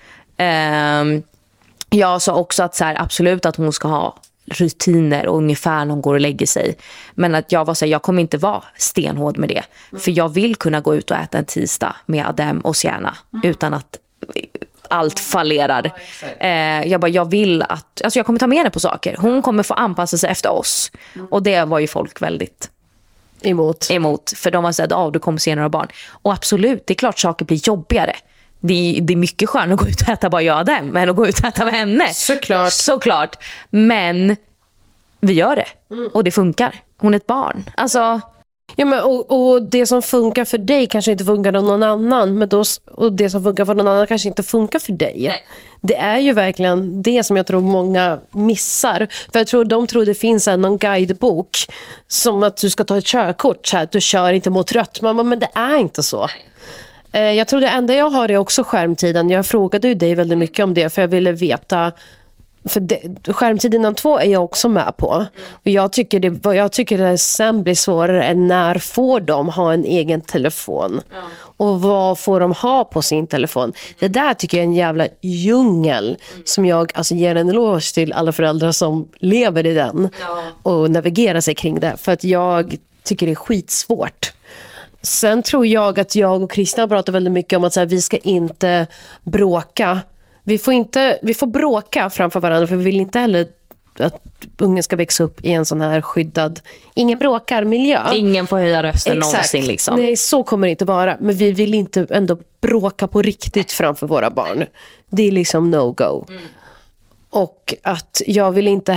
Jag sa också att så här, absolut att hon ska ha rutiner och ungefär när hon går och lägger sig. Men att jag var så här, jag kommer inte vara stenhård med det. För jag vill kunna gå ut och äta en tisdag med Adem och Sienna. Utan att allt fallerar. Jag vill att, alltså jag kommer ta med henne på saker. Hon kommer få anpassa sig efter oss. Och det var ju folk väldigt emot. För de har sagt, du kommer se några barn. Och absolut, det är klart saker blir jobbigare. Det är mycket skönare att gå ut och äta bara jag dem än att gå ut och äta med henne. Såklart. Men vi gör det. Och det funkar. Hon är ett barn. Alltså...
Ja, men, och det som funkar för dig kanske inte funkar för någon annan, men och det som funkar för någon annan kanske inte funkar för dig. Nej. Det är ju verkligen det som jag tror många missar. För jag tror de tror det finns någon guidebok som att du ska ta ett körkort så här, att du kör inte mot rött. Men det är inte så. Jag tror det enda jag har är också skärmtiden. Jag frågade ju dig väldigt mycket om det för jag ville veta. För skärmtid innan 2 är jag också med på. Och jag tycker det sen blir svårare än när får de ha en egen telefon. Och vad får de ha på sin telefon? Det där tycker jag är en jävla djungel som jag ger en eloge till alla föräldrar som lever i den och navigerar sig kring det. För att jag tycker det är skitsvårt. Sen tror jag att jag och Kristina pratar väldigt mycket om att så här, vi ska inte bråka. Vi får bråka framför varandra för vi vill inte heller att ungen ska växa upp i en sån här skyddad, ingen bråkar miljö.
Ingen får höja rösten någonsin liksom.
Nej, så kommer det inte vara. Men vi vill inte ändå bråka på riktigt framför våra barn. Det är liksom no-go. Och att jag vill inte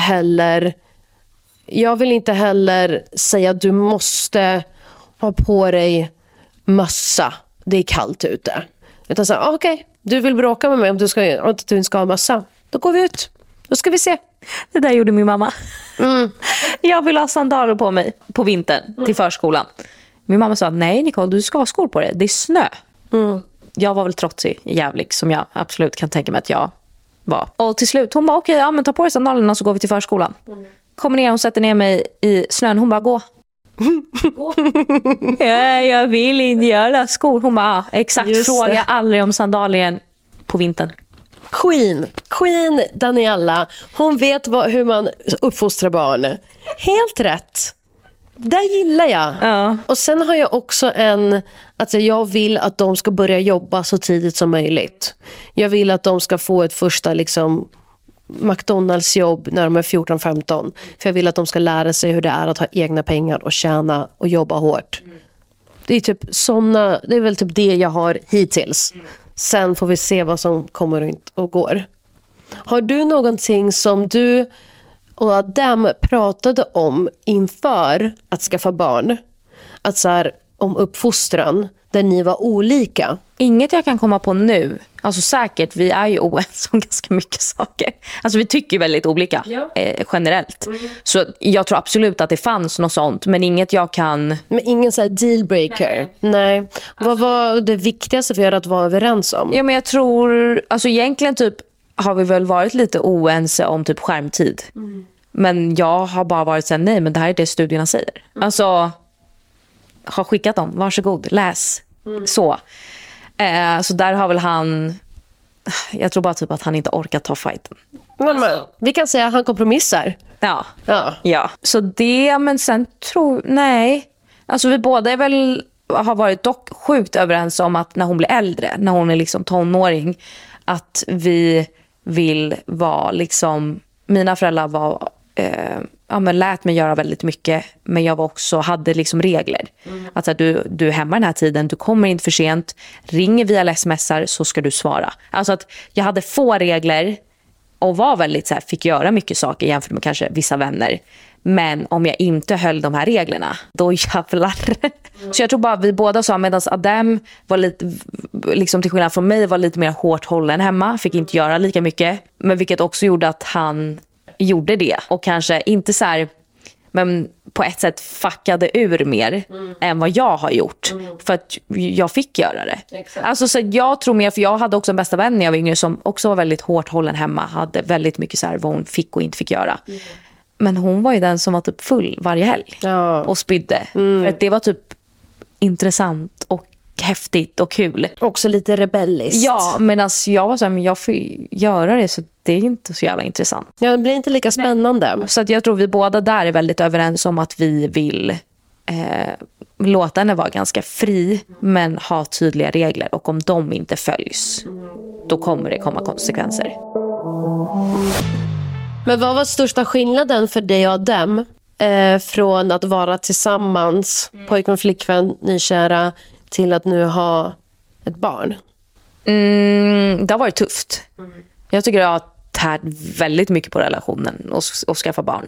heller säga att du måste ha på dig mössa. Det är kallt ute. Utan så okej. Du vill bråka med mig om du inte ska ha mössa. Då går vi ut. Då ska vi se.
Det där gjorde min mamma. Jag vill ha sandaler på mig på vintern till förskolan. Min mamma sa, nej Nicole, du ska ha skor på dig. Det är snö. Jag var väl trotsig, jävlig, som jag absolut kan tänka mig att jag var. Och till slut, hon bara, okej, men ta på dig sandalerna så går vi till förskolan. Kommer ner och sätter ner mig i snön. Hon bara, gå. Jag vill inte göra skor. Hon bara, exakt, fråga aldrig om sandalien på vintern.
Queen Daniela, hon vet hur man uppfostrar barn. Helt rätt. Det gillar jag. Och sen har jag också jag vill att de ska börja jobba så tidigt som möjligt. Jag vill att de ska få ett första McDonalds jobb när de är 14-15. För jag vill att de ska lära sig hur det är att ha egna pengar och tjäna och jobba hårt. Det är väl typ det jag har hittills. Sen får vi se vad som kommer och går. Har du någonting som du och Adem pratade om inför att skaffa barn? Att så här, om uppfostran. där ni var olika?
Inget jag kan komma på nu. Alltså säkert, vi är ju oense om ganska mycket saker. Alltså vi tycker väldigt olika generellt. Så jag tror absolut att det fanns något sånt, men inget jag kan...
Men ingen så här dealbreaker? Nej. Vad var det viktigaste för er att vara överens om?
Ja, men jag tror... Alltså egentligen typ har vi väl varit lite oense om typ skärmtid. Men jag har bara varit så här, nej, men det här är det studierna säger. Alltså, har skickat dem. Varsågod, läs. Så där har väl han... Jag tror bara typ att han inte orkar ta fighten.
Men, vi kan säga att han kompromissar.
Ja. Så det, men sen nej. Alltså vi båda är väl, har varit dock sjukt överens om att när hon blir äldre, när hon är liksom tonåring, att vi vill vara liksom, mina föräldrar var men lät mig göra väldigt mycket, men jag var också, hade liksom regler. Att så här, du är hemma den här tiden, du kommer inte för sent, ringer via smsar så ska du svara. Alltså att jag hade få regler och var väldigt så här, fick göra mycket saker jämfört med kanske vissa vänner. Men om jag inte höll de här reglerna, då jävlar. Så jag tror bara vi båda sa, medan Adem var lite, liksom till skillnad från mig, var lite mer hårt hållen hemma, fick inte göra lika mycket. Men vilket också gjorde att han gjorde det. Och kanske inte så här, men på ett sätt fuckade ur mer än vad jag har gjort. För att jag fick göra det. Exakt. Alltså så jag tror mer, för jag hade också en bästa vän när jag var yngre som också var väldigt hårt hållen hemma. Hade väldigt mycket så här vad hon fick och inte fick göra. Men hon var ju den som var typ full varje helg. Och spydde. För att det var typ intressant och häftigt och kul.
Också lite rebelliskt.
Ja, medan jag var så här, men jag får göra det, så det är inte så jävla intressant.
Ja, det blir inte lika spännande.
Så att jag tror vi båda där är väldigt överens om att vi vill låta henne vara ganska fri, men ha tydliga regler. Och om de inte följs, då kommer det komma konsekvenser.
Men vad var största skillnaden för dig och dem från att vara tillsammans, pojkvän, flickvän, nykära, till att nu ha ett barn?
Det har varit tufft. Jag tycker jag har tärt väldigt mycket på relationen och skaffa barn.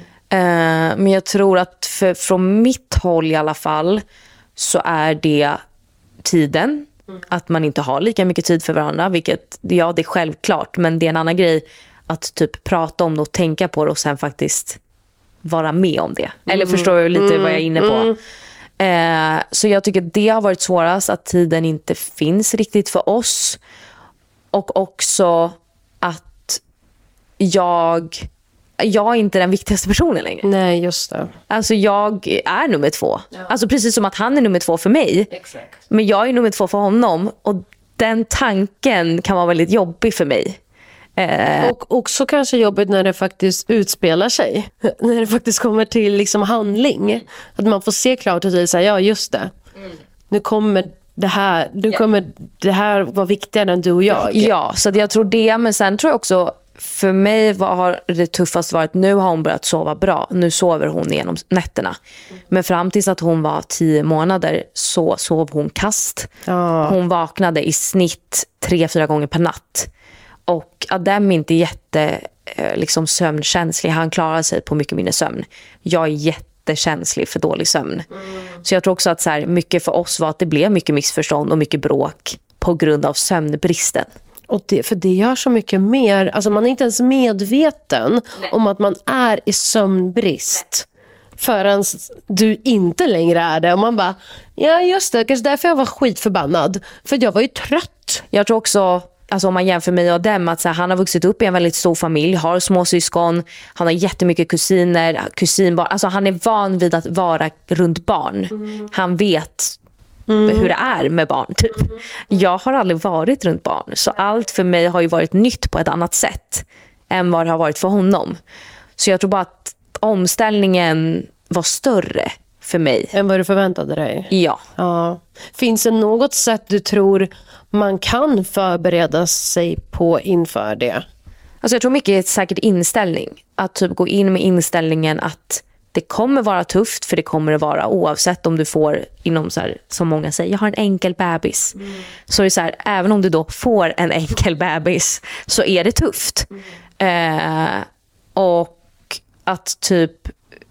Men jag tror att från mitt håll i alla fall så är det tiden. Att man inte har lika mycket tid för varandra, vilket det är självklart, men det är en annan grej att typ prata om det och tänka på det och sen faktiskt vara med om det. Eller förstår du lite vad jag är inne på? Så jag tycker det har varit svårast, att tiden inte finns riktigt för oss. Och också att jag är inte den viktigaste personen längre.
Nej, just det.
Alltså jag är nummer 2. Ja. Alltså precis som att han är nummer 2 för mig.
Exakt. Men
jag är nummer 2 för honom. Och den tanken kan vara väldigt jobbig för mig.
Och också kanske jobbigt när det faktiskt utspelar sig. När det faktiskt kommer till liksom handling. Att man får se klart och tydligt, ja just det. Nu kommer det här vara viktigare än du och jag.
Ja, så jag tror det. Men sen tror jag också, för mig har det tuffast varit, nu har hon börjat sova bra. Nu sover hon genom nätterna. Men fram tills att hon var 10 månader så sov hon kast. Hon vaknade i snitt 3-4 gånger per natt. Och Adem är inte jätte liksom sömnkänslig. Han klarar sig på mycket mindre sömn. Jag är jättekänslig för dålig sömn. Så jag tror också att så här, mycket för oss var att det blev mycket missförstånd och mycket bråk på grund av sömnbristen.
Och för det gör så mycket mer. Alltså man är inte ens medveten om att man är i sömnbrist förrän du inte längre är det. Och man bara, ja just det, kanske därför jag var skitförbannad. För jag var ju trött.
Jag tror också, alltså om man jämför mig och dem, att så här, han har vuxit upp i en väldigt stor familj, har små syskon, han har jättemycket kusiner, kusinbarn. Alltså han är van vid att vara runt barn. Han vet hur det är med barn typ. Jag har aldrig varit runt barn, så allt för mig har ju varit nytt på ett annat sätt än vad det har varit för honom. Så jag tror bara att omställningen var större för mig
än vad du förväntade dig.
Ja.
Finns det något sätt du tror man kan förbereda sig på inför det?
Alltså jag tror mycket är säkert inställning. Att typ gå in med inställningen att det kommer vara tufft, för det kommer att vara oavsett om du får inom så här, som många säger, jag har en enkel bebis. Så är det så här, även om du då får en enkel bebis så är det tufft. Och att typ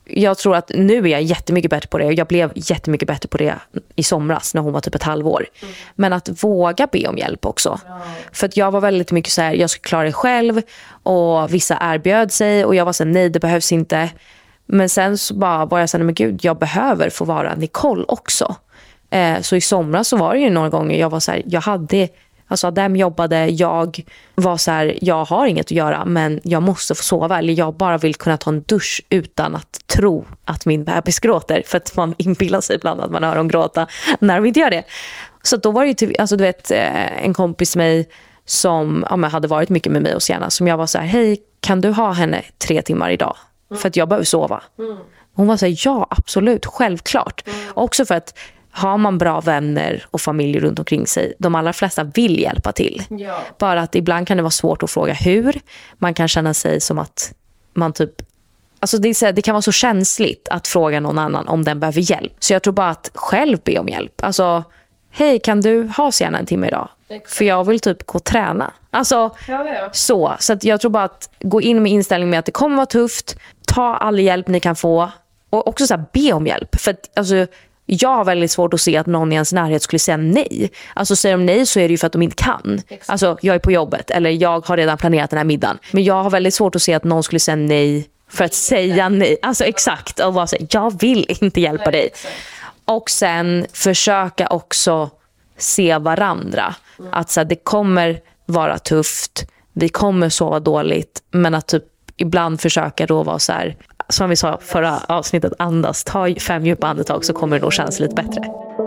jag tror att nu är jag jättemycket bättre på det. Jag blev jättemycket bättre på det i somras när hon var typ ett halvår. Men att våga be om hjälp också. För att jag var väldigt mycket så här, jag ska klara det själv. Och vissa erbjöd sig och jag var så här, nej det behövs inte. Men sen så bara var jag så här, men gud, jag behöver få vara Nicole också. Så i somras så var det ju några gånger jag var så här, jag hade... Alltså Adam jobbade, jag var så här, jag har inget att göra men jag måste få sova. Eller jag bara vill kunna ta en dusch utan att tro att min bebis gråter. För att man inbillar sig ibland att man hör dem gråta när de inte gör det. Så då var det ju typ, alltså du vet, en kompis med mig som hade varit mycket med mig och Sienna. Som jag var så här, hej, kan du ha henne 3 timmar idag? För att jag behöver sova. Hon var så här, ja absolut, självklart. Också för att har man bra vänner och familj runt omkring sig, de allra flesta vill hjälpa till. Ja. Bara att ibland kan det vara svårt att fråga hur. Man kan känna sig som att man typ... Alltså det kan vara så känsligt att fråga någon annan om den behöver hjälp. Så jag tror bara att själv be om hjälp. Alltså, hej, kan du ha Sienna en timme idag? Exakt. För jag vill typ gå och träna. Alltså, så att jag tror bara att gå in med inställning med att det kommer vara tufft. Ta all hjälp ni kan få. Och också så här, be om hjälp. För att, alltså... Jag har väldigt svårt att se att någon i ens närhet skulle säga nej. Alltså säger de nej så är det ju för att de inte kan. Exakt. Alltså jag är på jobbet eller jag har redan planerat den här middagen. Men jag har väldigt svårt att se att någon skulle säga nej för att säga nej. Alltså exakt. Och bara säga, jag vill inte hjälpa dig. Och sen försöka också se varandra. Att så här, det kommer vara tufft. Vi kommer sova dåligt. Men att typ ibland försöka då vara så här... Som vi sa förra avsnittet, andas. Ta 5 djupa andetag så kommer det nog kännas lite bättre.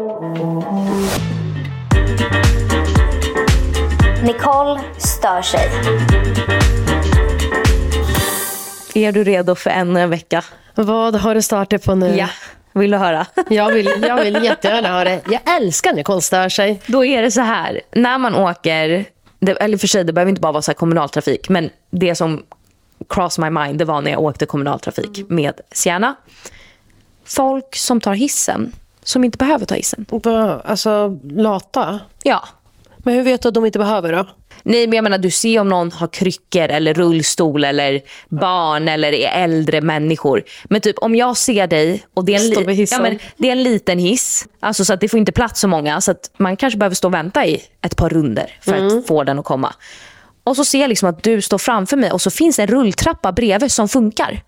Nicole stör sig.
Är du redo för ännu en vecka?
Vad har du startat på nu?
Ja, vill du höra?
Jag vill jättegärna höra det. Jag älskar Nicole stör sig.
Då är det så här. När man åker, eller för sig, det behöver inte bara vara så här kommunaltrafik. Men det som cross my mind, det var när jag åkte kommunaltrafik med Sienna. Folk som tar hissen, som inte behöver ta hissen.
Alltså lata?
Ja.
Men hur vet du att de inte behöver då?
Nej, men jag menar, du ser om någon har kryckor eller rullstol eller barn eller är äldre människor. Men typ om jag ser dig och det är det är en liten hiss, alltså så att det får inte plats så många, så att man kanske behöver stå och vänta i ett par runder för att få den att komma. Och så ser jag liksom att du står framför mig och så finns en rulltrappa bredvid som funkar.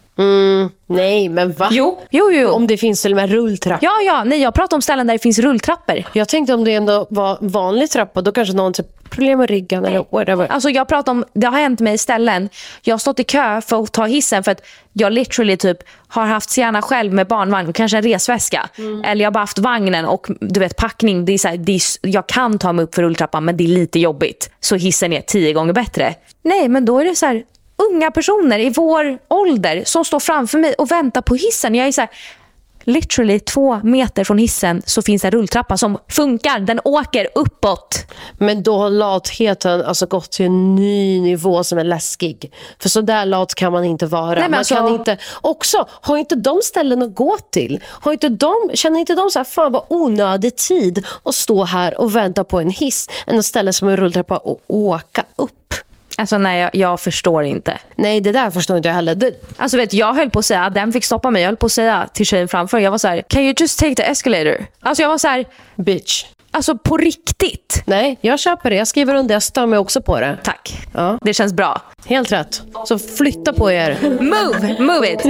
Nej, men va?
Jo.
Om det finns till och med rulltrappor.
Ja, nej, jag pratar om ställen där det finns rulltrappor.
Jag tänkte om det ändå var vanlig trappa, då kanske någon har problem med ryggen eller whatever.
Alltså jag pratar om, det har hänt mig i ställen. Jag har stått i kö för att ta hissen för att jag literally typ har haft Sienna själv med barnvagn och kanske en resväska. Eller jag har bara haft vagnen och du vet packning, det är så här, jag kan ta mig upp för rulltrappan men det är lite jobbigt. Så hissen är 10 gånger bättre. Nej, men då är det så här, unga personer i vår ålder som står framför mig och väntar på hissen. Jag är så här, literally 2 meter från hissen så finns en rulltrappa som funkar. Den åker uppåt.
Men då har latheten alltså gått till en ny nivå som är läskig. För så där lat kan man inte vara.
Nej, man
kan inte... Också, har inte de ställen att gå till? Känner inte de så här, fan vad onödig tid att stå här och vänta på en hiss än att ställa som en rulltrappa och åka upp?
Alltså nej, jag förstår inte.
Nej, det där förstår inte jag heller.
Alltså vet, jag höll på att säga att den fick stoppa mig. Jag höll på att säga till tjejen framför. Jag var så här, can you just take the escalator? Alltså jag var så här,
bitch.
Alltså på riktigt.
Nej, jag köper det. Jag skriver under, jag stör mig också på det.
Tack.
Ja.
Det känns bra.
Helt rätt. Så flytta på er.
Move it.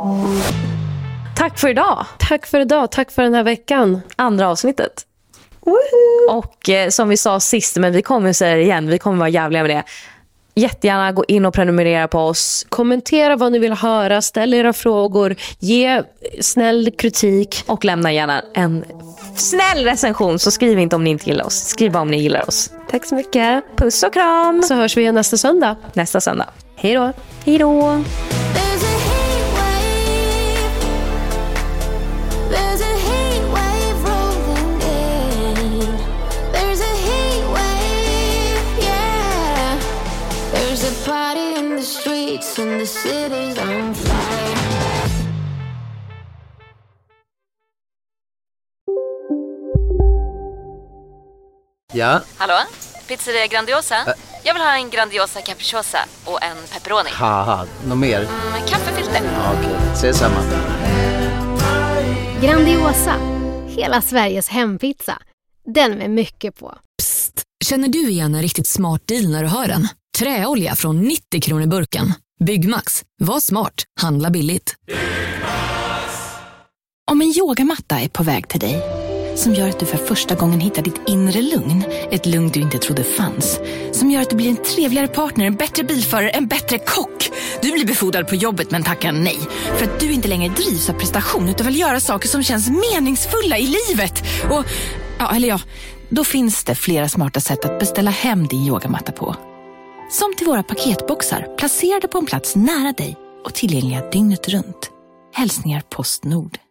Tack för idag.
Tack för idag. Tack för den här veckan.
Andra avsnittet.
Woohoo.
Och som vi sa sist, men vi kommer säga det igen. Vi kommer vara jävliga med det. Jättegärna gå in och prenumerera på oss.
Kommentera vad ni vill höra, ställ era frågor, ge snäll kritik.
Och lämna gärna en snäll recension. Så skriv inte om ni inte gillar oss. Skriv bara om ni gillar oss.
Tack så mycket.
Puss och kram.
Så hörs vi igen nästa söndag.
Hej då. Hej då.
And the city's on fire.
Ja?
Hallå? Pizzeria Grandiosa? Jag vill ha en Grandiosa capriciosa och en pepperoni.
Haha, något mer?
Kaffefilter.
Ja, okej, ses samma.
Grandiosa, hela Sveriges hempizza. Den med mycket på.
Psst, känner du igen en riktigt smart deal när du hör den? Träolja från 90 kronor burken. Byggmax, var smart, handla billigt.
Om en yogamatta är på väg till dig, som gör att du för första gången hittar ditt inre lugn, ett lugn du inte trodde fanns, som gör att du blir en trevligare partner, en bättre bilförare, en bättre kock. Du blir befordrad på jobbet men tackar nej, för att du inte längre drivs av prestation utan vill göra saker som känns meningsfulla i livet. Och, då finns det flera smarta sätt att beställa hem din yogamatta på. Som till våra paketboxar, placerade på en plats nära dig och tillgängliga dygnet runt. Hälsningar Postnord.